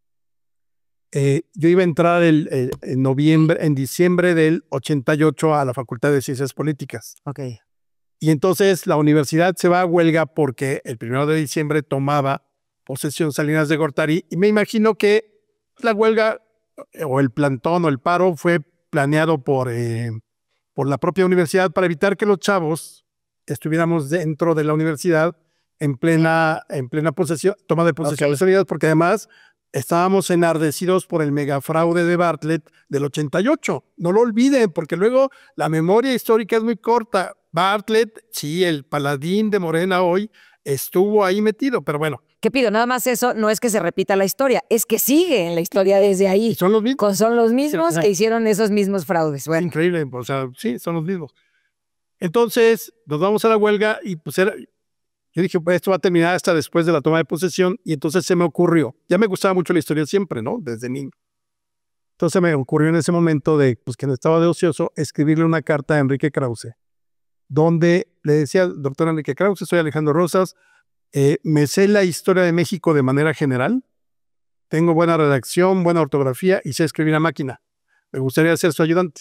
eh, yo iba a entrar el, el- en noviembre, en diciembre del ochenta y ocho a la Facultad de Ciencias Políticas. Ok. Y entonces la universidad se va a huelga porque el primero de diciembre tomaba posesión Salinas de Gortari, y me imagino que la huelga o el plantón o el paro fue planeado por, eh, por la propia universidad para evitar que los chavos estuviéramos dentro de la universidad en plena, en plena posesión, toma de posesión de Salinas, porque además estábamos enardecidos por el megafraude de Bartlett del ochenta y ocho. No lo olviden, porque luego la memoria histórica es muy corta. Bartlett, sí, el paladín de Morena hoy, estuvo ahí metido, pero bueno. ¿Qué pido? Nada más eso, no es que se repita la historia, es que sigue en la historia desde ahí. Y son los mismos. Con- son los mismos Sí. que hicieron esos mismos fraudes. Bueno, Increíble, o sea, sí, son los mismos. Entonces, nos vamos a la huelga y pues era, yo dije, pues esto va a terminar hasta después de la toma de posesión, y entonces se me ocurrió, ya me gustaba mucho la historia siempre, ¿no? Desde niño. Entonces me ocurrió en ese momento de, pues que estaba de ocioso, escribirle una carta a Enrique Krause, donde le decía, doctor Enrique Krause, soy Alejandro Rosas, eh, me sé la historia de México de manera general, tengo buena redacción, buena ortografía y sé escribir a máquina. Me gustaría ser su ayudante.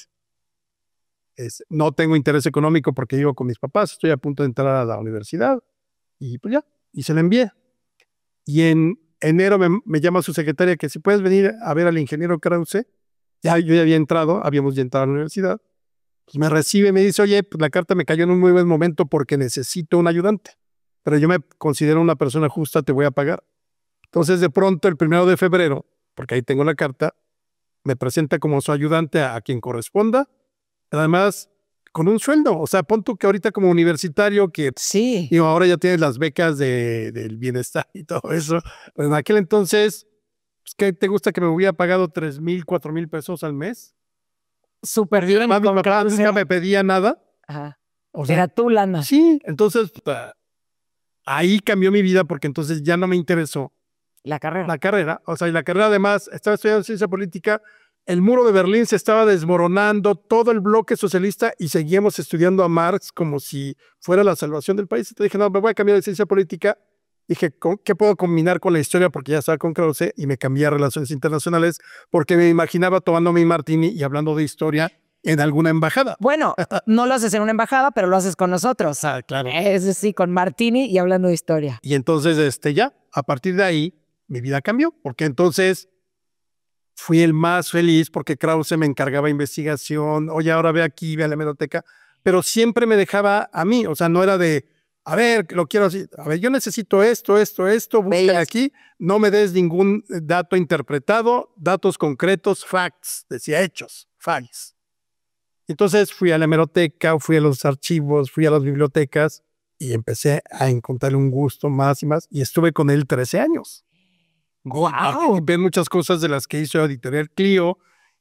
Es, no tengo interés económico porque vivo con mis papás, estoy a punto de entrar a la universidad y pues ya, y se la envié. Y en enero me, me llama su secretaria que si puedes venir a ver al ingeniero Krause, ya yo ya había entrado, habíamos ya entrado a la universidad, pues me recibe y me dice, oye, pues la carta me cayó en un muy buen momento porque necesito un ayudante, pero yo me considero una persona justa, te voy a pagar. Entonces de pronto el primero de febrero, porque ahí tengo la carta, me presenta como su ayudante a, a quien corresponda, además con un sueldo. O sea, pon tú que ahorita como universitario, que sí. digo, ahora ya tienes las becas de, del bienestar y todo eso. Pues en aquel entonces, pues, ¿qué te gusta que me hubiera pagado tres mil, cuatro mil pesos al mes? Súper bien. Más, mi papá nunca me pedía nada. Ajá. O sea, Era tu lana. sí, entonces puta, ahí cambió mi vida porque entonces ya no me interesó La carrera. la carrera. O sea, y la carrera además, estaba estudiando ciencia política, el muro de Berlín se estaba desmoronando, todo el bloque socialista, y seguíamos estudiando a Marx como si fuera la salvación del país. Entonces dije, no, me voy a cambiar de ciencia política. Dije, ¿qué puedo combinar con la historia? Porque ya estaba con Krause, y me cambié a relaciones internacionales porque me imaginaba tomando mi martini y hablando de historia en alguna embajada. Bueno, no lo haces en una embajada, pero lo haces con nosotros. Ah, claro. Es decir, con Martini y hablando de historia. Y entonces, este, ya, a partir de ahí, mi vida cambió, porque entonces fui el más feliz porque Krause me encargaba investigación, oye, ahora ve aquí, ve a la hemeroteca, pero siempre me dejaba a mí, o sea, no era de, a ver, lo quiero así, a ver, yo necesito esto, esto, esto, busca aquí, no me des ningún dato interpretado, datos concretos, facts, decía hechos, facts. Entonces fui a la hemeroteca, fui a los archivos, fui a las bibliotecas y empecé a encontrarle un gusto más y más, y estuve con él trece años. ¡Guau! Ven muchas cosas de las que hizo Editorial Clio,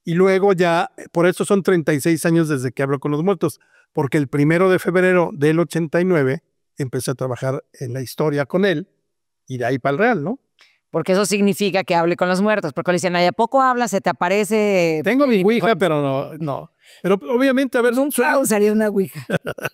Y luego ya, por eso son treinta y seis años desde que hablo con los muertos, porque el primero de febrero del ochenta y nueve empecé a trabajar en la historia con él y de ahí para el real, ¿no? Porque eso significa que hable con los muertos, porque le dicen, ay, ¿a poco habla? Se te aparece... Tengo mi ouija, pero no, no. Pero obviamente, a ver, soy, Ah, usaría una ouija.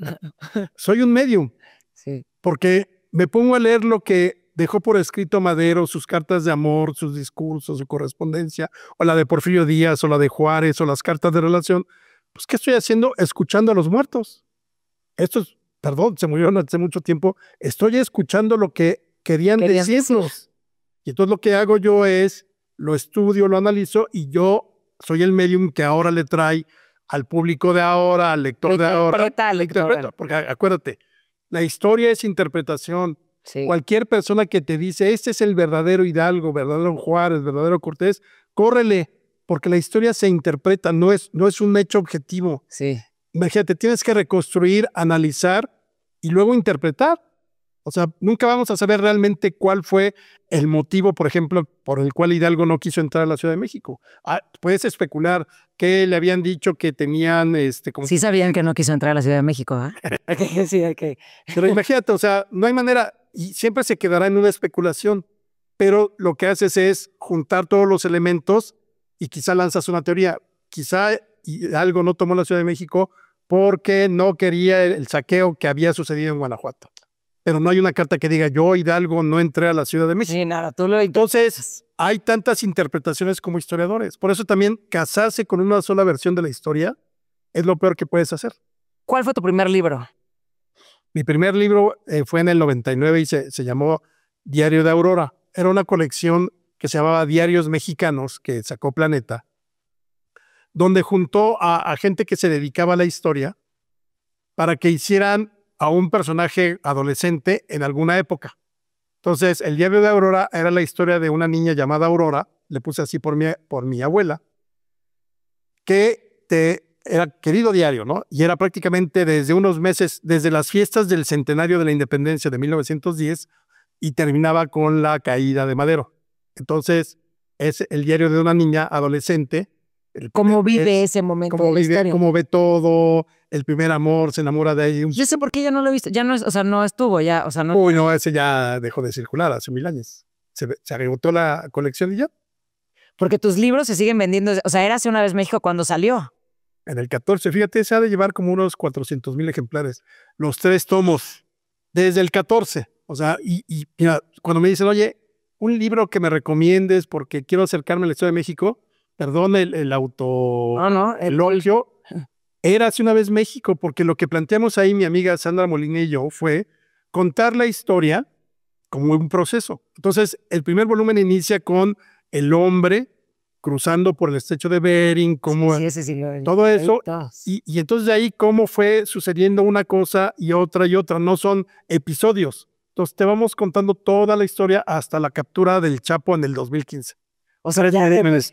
soy un medium, Sí. porque me pongo a leer lo que dejó por escrito Madero, sus cartas de amor, sus discursos, su correspondencia, o la de Porfirio Díaz, o la de Juárez, o las cartas de relación. Pues, ¿qué estoy haciendo? Escuchando a los muertos. Esto es, perdón, se murieron hace mucho tiempo. Estoy escuchando lo que querían, Querían decirnos. Y entonces lo que hago yo es, lo estudio, lo analizo, y yo soy el medium que ahora le trae al público de ahora, al lector de ahora. Interpreta al lector. Interpreta, porque acuérdate, la historia es interpretación. Sí. Cualquier persona que te dice, este es el verdadero Hidalgo, verdadero Juárez, verdadero Cortés, córrele, porque la historia se interpreta, no es, no es un hecho objetivo. Sí. Imagínate, tienes que reconstruir, analizar y luego interpretar. O sea, nunca vamos a saber realmente cuál fue el motivo, por ejemplo, por el cual Hidalgo no quiso entrar a la Ciudad de México. Ah, puedes especular que le habían dicho que tenían... este, como Sí sabían que no quiso entrar a la Ciudad de México, ¿ah? ¿eh? Sí, ok. Pero imagínate, o sea, no hay manera, y siempre se quedará en una especulación, pero lo que haces es juntar todos los elementos y quizá lanzas una teoría. Quizá Hidalgo no tomó la Ciudad de México porque no quería el, el saqueo que había sucedido en Guanajuato. Pero no hay una carta que diga, yo, Hidalgo, no entré a la Ciudad de México. Sí, nada, tú lo... Entonces, hay tantas interpretaciones como historiadores. Por eso también casarse con una sola versión de la historia es lo peor que puedes hacer. ¿Cuál fue tu primer libro? Mi primer libro eh, fue en el noventa y nueve y se, se llamó Diario de Aurora. Era una colección que se llamaba Diarios Mexicanos, que sacó Planeta, donde juntó a, a gente que se dedicaba a la historia para que hicieran a un personaje adolescente en alguna época. Entonces, el Diario de Aurora era la historia de una niña llamada Aurora, le puse así por mi, por mi abuela, que te, era querido diario, ¿no? Y era prácticamente desde unos meses, desde las fiestas del centenario de la independencia de mil novecientos diez y terminaba con la caída de Madero. Entonces, es el diario de una niña adolescente. ¿Cómo vive es, ese momento cómo, de la vive, historia? cómo ve todo, el primer amor, se enamora de ella. Yo sé por qué ya no lo he visto, ya no es, o sea, no estuvo, ya, o sea, no... Uy, no, ese ya dejó de circular hace mil años. Se, se agotó la colección y ya. Porque tus libros se siguen vendiendo, o sea, era hace una vez México cuando salió. En el catorce, fíjate, se ha de llevar como unos cuatrocientos mil ejemplares. Los tres tomos, desde el catorce. O sea, y, y mira, cuando me dicen, oye, un libro que me recomiendes porque quiero acercarme a la Ciudad de México, perdón el, el auto... No, no, el- elogio, era hace una vez México, porque lo que planteamos ahí, mi amiga Sandra Molina y yo, fue contar la historia como un proceso. Entonces, el primer volumen inicia con el hombre cruzando por el estrecho de Bering, como Sí, ese sí lo he- todo eso, todos. y, y entonces de ahí cómo fue sucediendo una cosa y otra y otra, no son episodios. Entonces te vamos contando toda la historia hasta la captura del Chapo en el dos mil quince. O sea, ya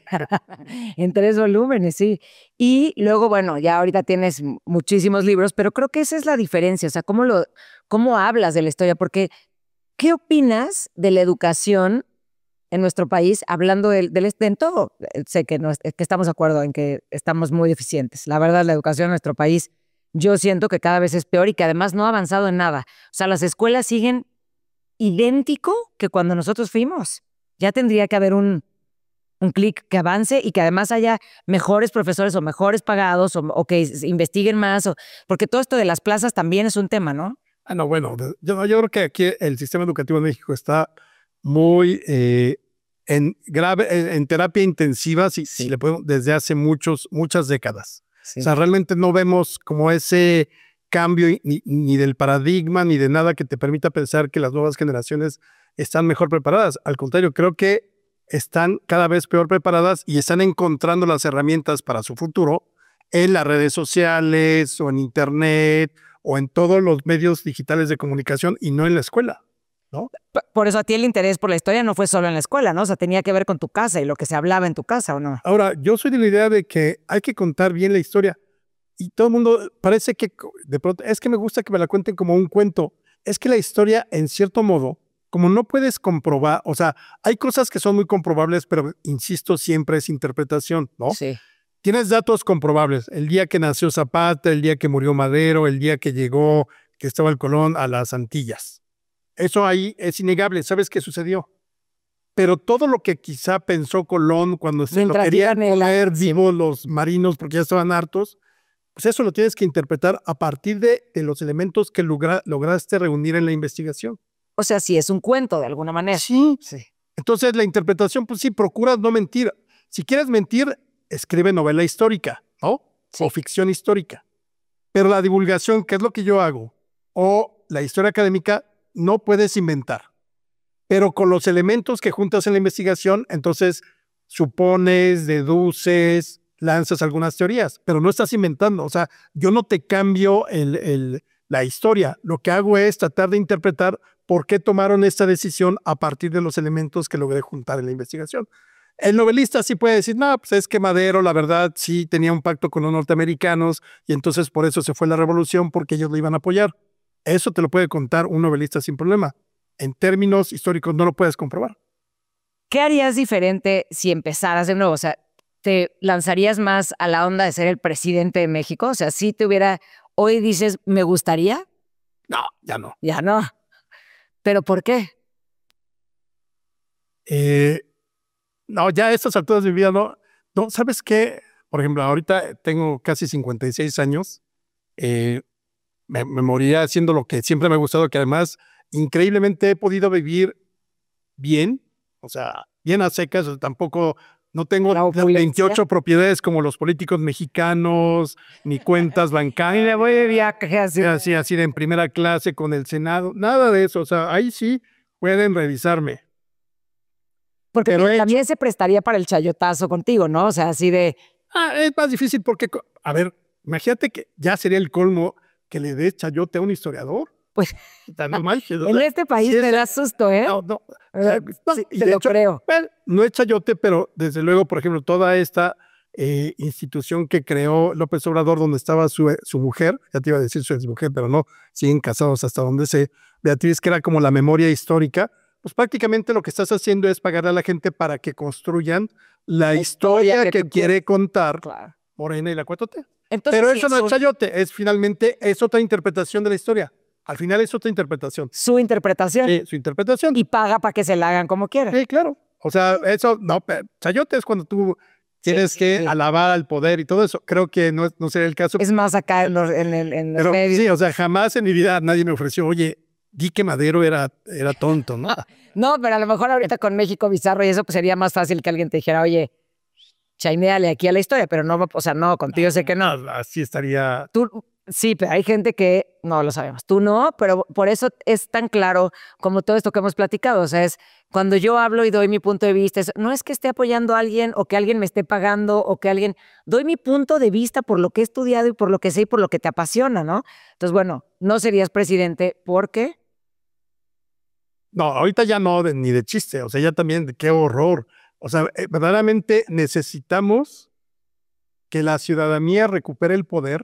en tres volúmenes, sí. Y luego, bueno, ya ahorita tienes m- muchísimos libros, pero creo que esa es la diferencia, o sea, cómo, lo, cómo hablas de la historia, porque ¿qué opinas de la educación en nuestro país, hablando del, del de en todo? Eh, Sé que, no, es- que estamos de acuerdo en que estamos muy deficientes. La verdad, la educación en nuestro país, yo siento que cada vez es peor y que además no ha avanzado en nada. O sea, las escuelas siguen idéntico que cuando nosotros fuimos. Ya tendría que haber un, un clic que avance y que además haya mejores profesores o mejores pagados o, o que s- investiguen más, o, porque todo esto de las plazas también es un tema, ¿no? Ah, no, bueno, de- yo, yo creo que aquí el sistema educativo en México está muy eh, en grave, en, en terapia intensiva, si, si le podemos, desde hace muchos, muchas décadas. Sí. O sea, realmente no vemos como ese cambio ni, ni del paradigma ni de nada que te permita pensar que las nuevas generaciones están mejor preparadas. Al contrario, creo que están cada vez peor preparadas y están encontrando las herramientas para su futuro en las redes sociales o en internet o en todos los medios digitales de comunicación y no en la escuela, ¿no? P- Por eso a ti el interés por la historia no fue solo en la escuela, ¿no? O sea, tenía que ver con tu casa y lo que se hablaba en tu casa, ¿o no? Ahora, yo soy de la idea de que hay que contar bien la historia y todo el mundo parece que de pronto es que me gusta que me la cuenten como un cuento. Es que la historia, en cierto modo, como no puedes comprobar, o sea, hay cosas que son muy comprobables, pero insisto, siempre es interpretación, ¿no? Sí. tienes datos comprobables. El día que nació Zapata, el día que murió Madero, el día que llegó Cristóbal Colón a las Antillas. Eso ahí es innegable. ¿Sabes qué sucedió? Pero todo lo que quizá pensó Colón cuando se lo querían poner vivos los marinos porque ya estaban hartos, pues eso lo tienes que interpretar a partir de, de los elementos que logra, lograste reunir en la investigación. O sea, sí es un cuento de alguna manera. Sí. sí. Entonces la interpretación, pues sí, procuras no mentir. Si quieres mentir, escribe novela histórica, ¿no? Sí. O ficción histórica. Pero la divulgación, que es lo que yo hago, o la historia académica, no puedes inventar. Pero con los elementos que juntas en la investigación, entonces supones, deduces, lanzas algunas teorías, pero no estás inventando. O sea, yo no te cambio el, el, la historia. Lo que hago es tratar de interpretar por qué tomaron esta decisión a partir de los elementos que logré juntar en la investigación. El novelista sí puede decir, no, pues es que Madero, la verdad, sí tenía un pacto con los norteamericanos y entonces por eso se fue la revolución, porque ellos lo iban a apoyar. Eso te lo puede contar un novelista sin problema. En términos históricos no lo puedes comprobar. ¿Qué harías diferente si empezaras de nuevo? O sea, ¿te lanzarías más a la onda de ser el presidente de México? O sea, si te hubiera, hoy dices, ¿me gustaría? No, ya no. Ya no. ¿Pero por qué? Eh, no, ya a estas alturas de mi vida no. No, ¿sabes qué? Por ejemplo, ahorita tengo casi cincuenta y seis años. Eh, me, me moriría haciendo lo que siempre me ha gustado, que además increíblemente he podido vivir bien, o sea, bien a secas, tampoco, no tengo veintiocho propiedades como los políticos mexicanos, ni cuentas bancarias. Y me voy de viaje así. Así, así de en primera clase con el Senado, nada de eso, o sea, ahí sí pueden revisarme. Porque Pero también hecho, se prestaría para el chayotazo contigo, ¿no? O sea, así de... Ah, es más difícil porque, a ver, imagínate que ya sería el colmo que le des chayote a un historiador. Pues, no manches, en este país sí, me da susto, ¿eh? No, no. no sí, te lo hecho, creo. Well, no es chayote, pero desde luego, por ejemplo, toda esta eh, institución que creó López Obrador, donde estaba su, su mujer, ya te iba a decir su exmujer, pero no, siguen casados hasta donde sé, Beatriz, que era como la memoria histórica, pues prácticamente lo que estás haciendo es pagarle a la gente para que construyan la, la historia, historia que, que quiere contar claro. Morena y la cuatro T. Entonces, pero eso no es chayote, es finalmente, es otra interpretación de la historia. Al final es otra interpretación. Su interpretación. Sí, su interpretación. Y paga para que se la hagan como quieran. Sí, claro. O sea, eso, no, chayote es cuando tú tienes sí, que sí. alabar al poder y todo eso. Creo que no, no sería el caso. Es más acá en los, en el, en los Pero, medios. Sí, o sea, jamás en mi vida nadie me ofreció, oye, di que Madero era, era tonto, ¿no? No, pero a lo mejor ahorita con México bizarro y eso pues sería más fácil que alguien te dijera, oye, chainéale aquí a la historia, pero no, o sea, no, contigo no, sé que no. no. Así estaría... Tú... Sí, pero hay gente que no lo sabemos. Tú no, pero por eso es tan claro como todo esto que hemos platicado. O sea, es cuando yo hablo y doy mi punto de vista, es, no es que esté apoyando a alguien o que alguien me esté pagando o que alguien... Doy mi punto de vista por lo que he estudiado y por lo que sé y por lo que te apasiona, ¿no? Entonces, bueno, no serías presidente porque... No, ahorita ya no, de, ni de chiste. O sea, ya también, qué horror. O sea, eh, verdaderamente necesitamos que la ciudadanía recupere el poder.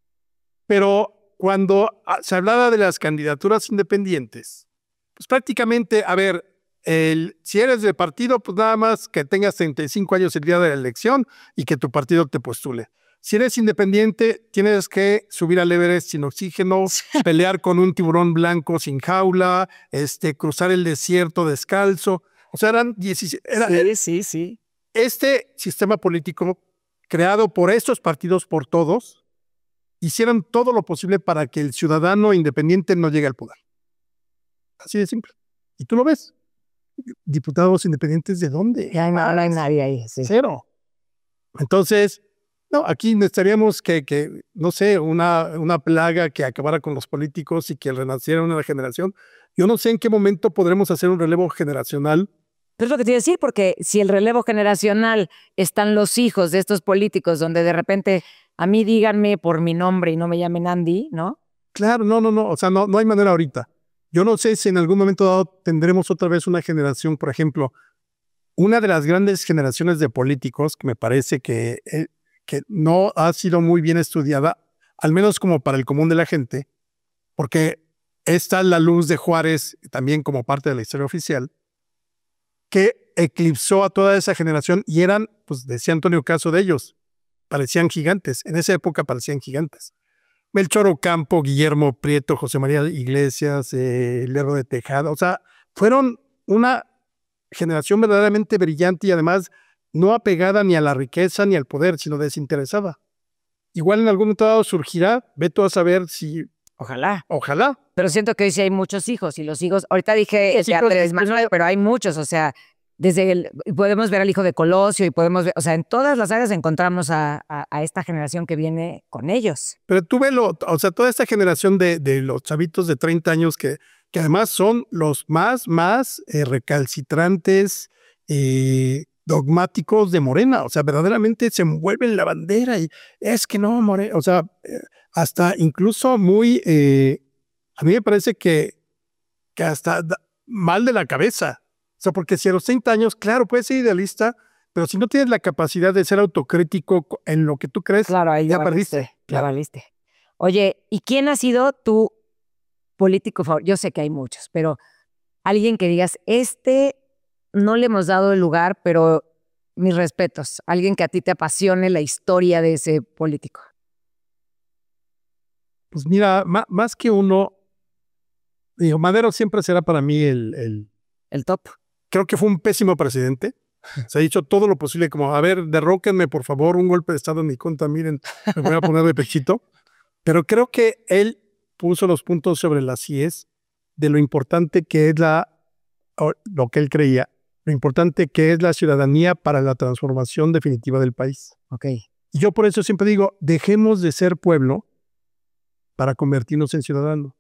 Pero cuando se hablaba de las candidaturas independientes, pues prácticamente, a ver, el, si eres de partido, pues nada más que tengas treinta y cinco años el día de la elección y que tu partido te postule. Si eres independiente, tienes que subir al Everest sin oxígeno, pelear con un tiburón blanco sin jaula, este, cruzar el desierto descalzo. O sea, eran diecisiete... Era, sí, sí, sí. Este sistema político creado por estos partidos, por todos, hicieron todo lo posible para que el ciudadano independiente no llegue al poder. Así de simple. Y tú lo ves. Diputados independientes, ¿de dónde? Ya no, no hay nadie ahí. Sí. Cero. Entonces, no, aquí necesitaríamos que, que no sé, una, una plaga que acabara con los políticos y que renaciera una generación. Yo no sé en qué momento podremos hacer un relevo generacional. Pero es lo que te iba a decir, porque si el relevo generacional están los hijos de estos políticos, donde de repente... A mí díganme por mi nombre y no me llamen Andy, ¿no? Claro, no, no, no. O sea, no, no hay manera ahorita. Yo no sé si en algún momento dado tendremos otra vez una generación, por ejemplo, una de las grandes generaciones de políticos que me parece que, eh, que no ha sido muy bien estudiada, al menos como para el común de la gente, porque está la luz de Juárez también como parte de la historia oficial, que eclipsó a toda esa generación y eran, pues decía Antonio Caso de ellos, parecían gigantes. En esa época parecían gigantes. Melchor Ocampo, Guillermo Prieto, José María Iglesias, eh, Lerdo de Tejada. O sea, fueron una generación verdaderamente brillante y además no apegada ni a la riqueza ni al poder, sino desinteresada. Igual en algún momento dado surgirá, ve tú a saber si... Ojalá. Ojalá. Pero siento que hoy sí hay muchos hijos y los hijos, ahorita dije el de Andrés Manuel, pero hay muchos, o sea, desde el, podemos ver al hijo de Colosio y podemos ver, o sea, en todas las áreas encontramos a, a, a esta generación que viene con ellos. Pero tú velo, o sea, toda esta generación de, de los chavitos de treinta años que, que además son los más, más eh, recalcitrantes, eh, dogmáticos de Morena, o sea, verdaderamente se envuelven la bandera y es que no, Morena, o sea, eh, hasta incluso muy, eh, a mí me parece que, que hasta da, mal de la cabeza, o sea, porque si a los treinta años, claro, puedes ser idealista, pero si no tienes la capacidad de ser autocrítico en lo que tú crees, claro, ahí ya, ya perdiste. valiste, ya valiste. Oye, ¿y quién ha sido tu político favorito? Yo sé que hay muchos, pero alguien que digas, este no le hemos dado el lugar, pero mis respetos. Alguien que a ti te apasione la historia de ese político. Pues mira, más, más que uno, digo, Madero siempre será para mí el, el... El top. Creo que fue un pésimo presidente. Se ha dicho todo lo posible, como, a ver, derróquenme, por favor, un golpe de Estado en mi contra, miren, me voy a poner de pechito. Pero creo que él puso los puntos sobre las íes de lo importante que es la, lo que él creía, lo importante que es la ciudadanía para la transformación definitiva del país. Ok. Y yo por eso siempre digo, dejemos de ser pueblo para convertirnos en ciudadanos.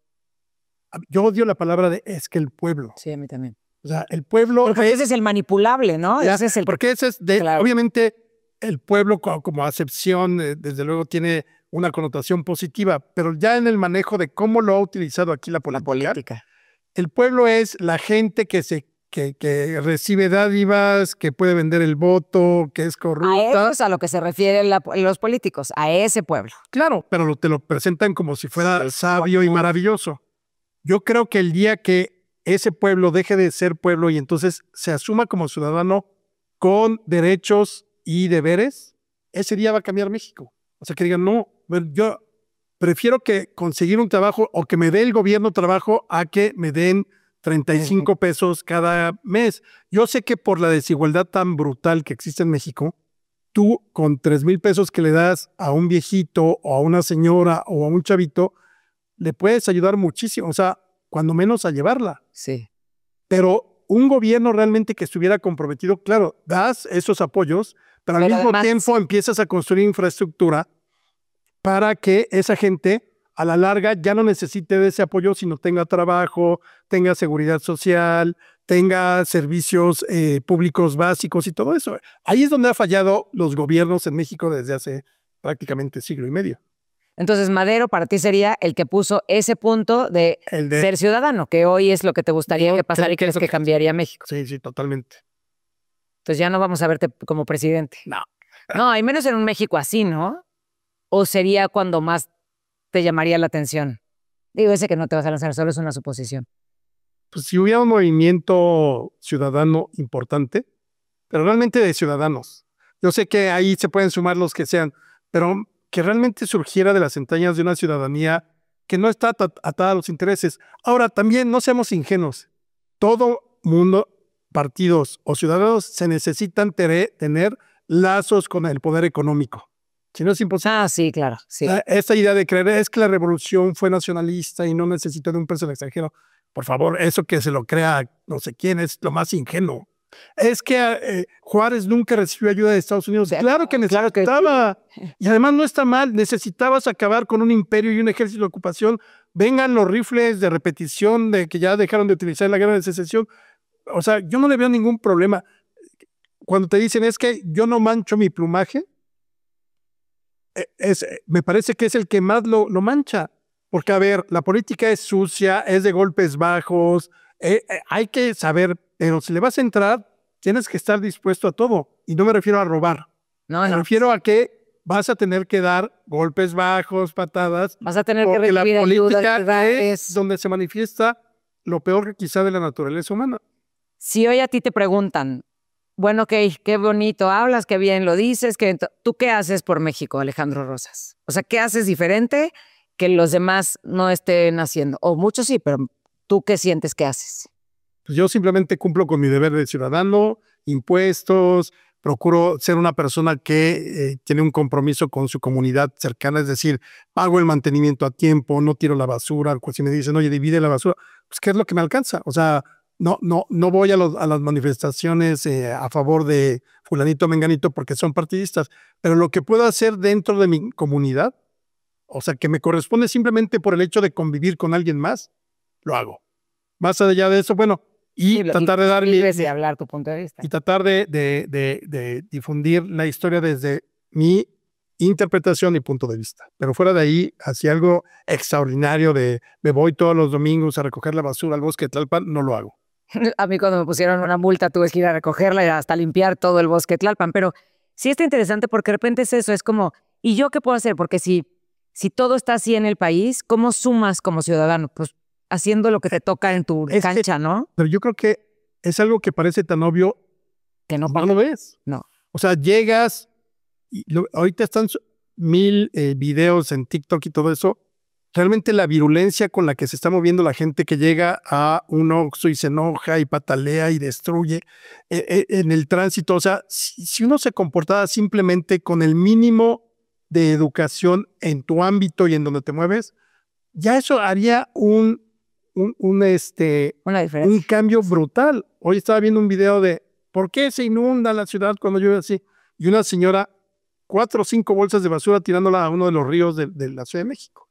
Yo odio la palabra de es que el pueblo. Sí, a mí también. O sea, el pueblo... Porque es, ese es el manipulable, ¿no? Ya, ese es el... Porque ese es, de, claro. obviamente, el pueblo como, como acepción, eh, desde luego, tiene una connotación positiva, pero ya en el manejo de cómo lo ha utilizado aquí la política, la política. El pueblo es la gente que se que, que recibe dádivas, que puede vender el voto, que es corrupta. A eso es a lo que se refieren la, los políticos, a ese pueblo. Claro, pero lo, te lo presentan como si fuera sabio y maravilloso. Yo creo que el día que ese pueblo deje de ser pueblo y entonces se asuma como ciudadano con derechos y deberes, ese día va a cambiar México. O sea, que digan, no, yo prefiero que conseguir un trabajo o que me dé el gobierno trabajo a que me den treinta y cinco pesos cada mes. Yo sé que por la desigualdad tan brutal que existe en México, tú con tres mil pesos que le das a un viejito o a una señora o a un chavito, le puedes ayudar muchísimo, o sea, cuando menos a llevarla. Sí. Pero un gobierno realmente que estuviera comprometido, claro, das esos apoyos, pero al pero mismo además, tiempo empiezas a construir infraestructura para que esa gente a la larga ya no necesite de ese apoyo, sino tenga trabajo, tenga seguridad social, tenga servicios eh, públicos básicos y todo eso. Ahí es donde han fallado los gobiernos en México desde hace prácticamente siglo y medio. Entonces, Madero para ti sería el que puso ese punto de, El de ser ciudadano, que hoy es lo que te gustaría Yo que pasara creo y que crees eso que que- cambiaría México. Sí, sí, totalmente. Entonces ya no vamos a verte como presidente. No. No, y menos en un México así, ¿no? ¿O sería cuando más te llamaría la atención? Digo, ese que no te vas a lanzar, solo es una suposición. Pues si hubiera un movimiento ciudadano importante, pero realmente de ciudadanos. Yo sé que ahí se pueden sumar los que sean, pero que realmente surgiera de las entrañas de una ciudadanía que no está at- atada a los intereses. Ahora, también no seamos ingenuos. Todo mundo, partidos o ciudadanos se necesitan tere- tener lazos con el poder económico. Si no es imposible. Ah, sí, claro, sí. Ah, Esta idea de creer es que la revolución fue nacionalista y no necesitó de un peso del extranjero. Por favor, eso que se lo crea no sé quién es lo más ingenuo. Es que eh, Juárez nunca recibió ayuda de Estados Unidos. Sí, Claro que claro que necesitaba. Y además no está mal. Necesitabas acabar con un imperio y un ejército de ocupación. Vengan los rifles de repetición de que ya dejaron de utilizar en la guerra de secesión. O sea, yo no le veo ningún problema. Cuando te dicen es que yo no mancho mi plumaje, eh, es, eh, me parece que es el que más lo, lo mancha. Porque, a ver, la política es sucia, es de golpes bajos, eh, eh, hay que saber, pero si le vas a entrar, tienes que estar dispuesto a todo. Y no me refiero a robar, No, me no. refiero a que vas a tener que dar golpes bajos, patadas, Vas a tener que porque la recibir ayuda, política ¿verdad? es donde se manifiesta lo peor quizá de la naturaleza humana. Si hoy a ti te preguntan, bueno, ok, qué bonito hablas, qué bien lo dices. Que ¿Tú qué haces por México, Alejandro Rosas? O sea, ¿qué haces diferente que los demás no estén haciendo? O muchos sí, pero ¿tú qué sientes que haces? Pues yo simplemente cumplo con mi deber de ciudadano, impuestos, procuro ser una persona que eh, tiene un compromiso con su comunidad cercana, es decir, pago el mantenimiento a tiempo, no tiro la basura. Si me dicen, oye, divide la basura, pues ¿qué es lo que me alcanza? O sea, no, no, no voy a, los, a las manifestaciones eh, a favor de fulanito, menganito, porque son partidistas, pero lo que puedo hacer dentro de mi comunidad, o sea, que me corresponde simplemente por el hecho de convivir con alguien más, lo hago. Más allá de eso, bueno, y Sí, lo- tratar de dar mi, de hablar tu punto de vista. y tratar de, de, de, de difundir la historia desde mi interpretación y punto de vista. Pero fuera de ahí, hacia algo extraordinario de me voy todos los domingos a recoger la basura al bosque de Tlalpan, no lo hago. A mí cuando me pusieron una multa tuve que ir a recogerla y hasta limpiar todo el bosque de Tlalpan, pero sí está interesante porque de repente es eso, es como, ¿y yo qué puedo hacer? Porque si, si todo está así en el país, ¿cómo sumas como ciudadano? Pues haciendo lo que te toca en tu Es que- cancha, ¿no? Pero yo creo que es algo que parece tan obvio, Que no no pasa. lo ves. No. O sea, llegas, y lo- ahorita están su- mil eh, videos en TikTok y todo eso. Realmente la virulencia con la que se está moviendo la gente que llega a un Oxxo y se enoja y patalea y destruye eh, eh, en el tránsito. O sea, si, si uno se comportara simplemente con el mínimo de educación en tu ámbito y en donde te mueves, ya eso haría un, un, un, este, Una diferencia. un cambio brutal. Hoy estaba viendo un video de ¿por qué se inunda la ciudad cuando llueve así? Y una señora, cuatro o cinco bolsas de basura tirándola a uno de los ríos de, de la Ciudad de México.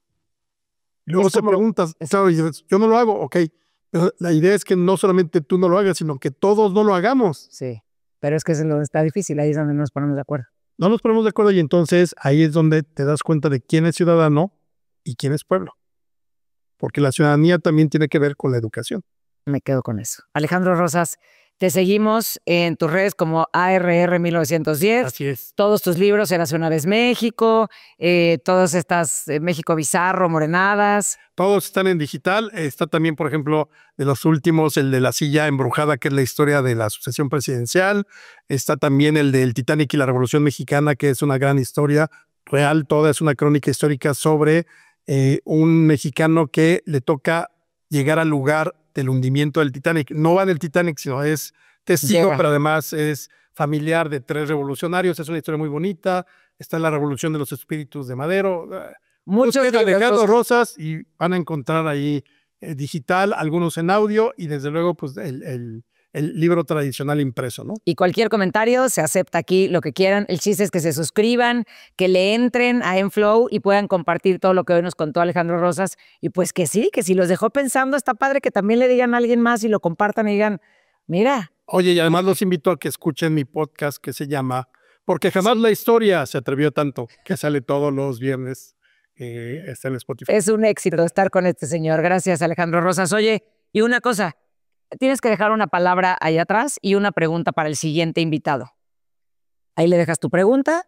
Y luego Es se como- preguntas, es- claro, yo, yo no lo hago, ok. Pero la idea es que no solamente tú no lo hagas, sino que todos no lo hagamos. Sí, pero es que es lo está difícil, ahí es donde nos ponemos de acuerdo. No nos ponemos de acuerdo y entonces ahí es donde te das cuenta de quién es ciudadano y quién es pueblo. Porque la ciudadanía también tiene que ver con la educación. Me quedo con eso. Alejandro Rosas, te seguimos en tus redes como A R R mil novecientos diez. Así es. Todos tus libros, Érase una vez México, eh, todas estas eh, México Bizarro, Morenadas. Todos están en digital. Está también, por ejemplo, de los últimos, el de la silla embrujada, que es la historia de la sucesión presidencial. Está también el del Titanic y la Revolución Mexicana, que es una gran historia real. Toda es una crónica histórica sobre eh, un mexicano que le toca llegar al lugar del hundimiento del Titanic. No va en el Titanic, sino es testigo, Llega. pero además es familiar de tres revolucionarios. Es una historia muy bonita. Está la Revolución de los Espíritus de Madero. Muchos Busquen Alejandro libros. Rosas y van a encontrar ahí eh, digital, algunos en audio y desde luego pues el, el, el libro tradicional impreso, ¿no? Y cualquier comentario se acepta aquí, lo que quieran. El chiste es que se suscriban, que le entren a Enflow y puedan compartir todo lo que hoy nos contó Alejandro Rosas. Y pues que sí, que si los dejó pensando, está padre que también le digan a alguien más y lo compartan y digan, mira, Oye, y además los invito a que escuchen mi podcast que se llama Porque jamás la historia se atrevió tanto, que sale todos los viernes, eh, está en Spotify. es un éxito estar con este señor. Gracias, Alejandro Rosas. Oye, y una cosa, tienes que dejar una palabra ahí atrás y una pregunta para el siguiente invitado. Ahí le dejas tu pregunta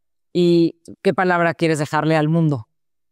y qué palabra quieres dejarle al mundo.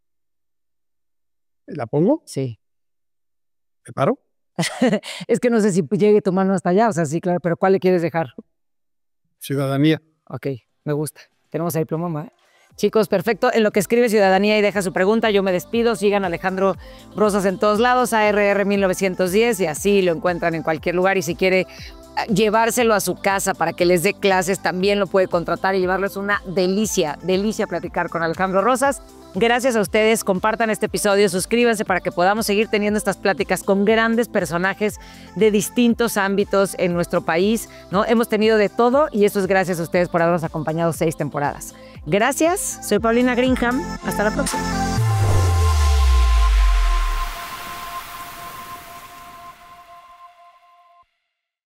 ¿La pongo? Sí. ¿Me paro? Es que no sé si llegue tu mano hasta allá, o sea, sí, claro, pero ¿cuál le quieres dejar? Ciudadanía. Ok, me gusta. Tenemos ahí pluma, ¿eh? Chicos, perfecto. En lo que escribe Ciudadanía y deja su pregunta, yo me despido. Sigan a Alejandro Rosas en todos lados, A R R mil novecientos diez, y así lo encuentran en cualquier lugar. Y si quiere llevárselo a su casa para que les dé clases, también lo puede contratar y llevarlo. Es una delicia, delicia platicar con Alejandro Rosas. Gracias a ustedes, compartan este episodio, suscríbanse para que podamos seguir teniendo estas pláticas con grandes personajes de distintos ámbitos en nuestro país, ¿no? Hemos tenido de todo y eso es gracias a ustedes por habernos acompañado seis temporadas. Gracias, soy Paulina Greenham, hasta la próxima.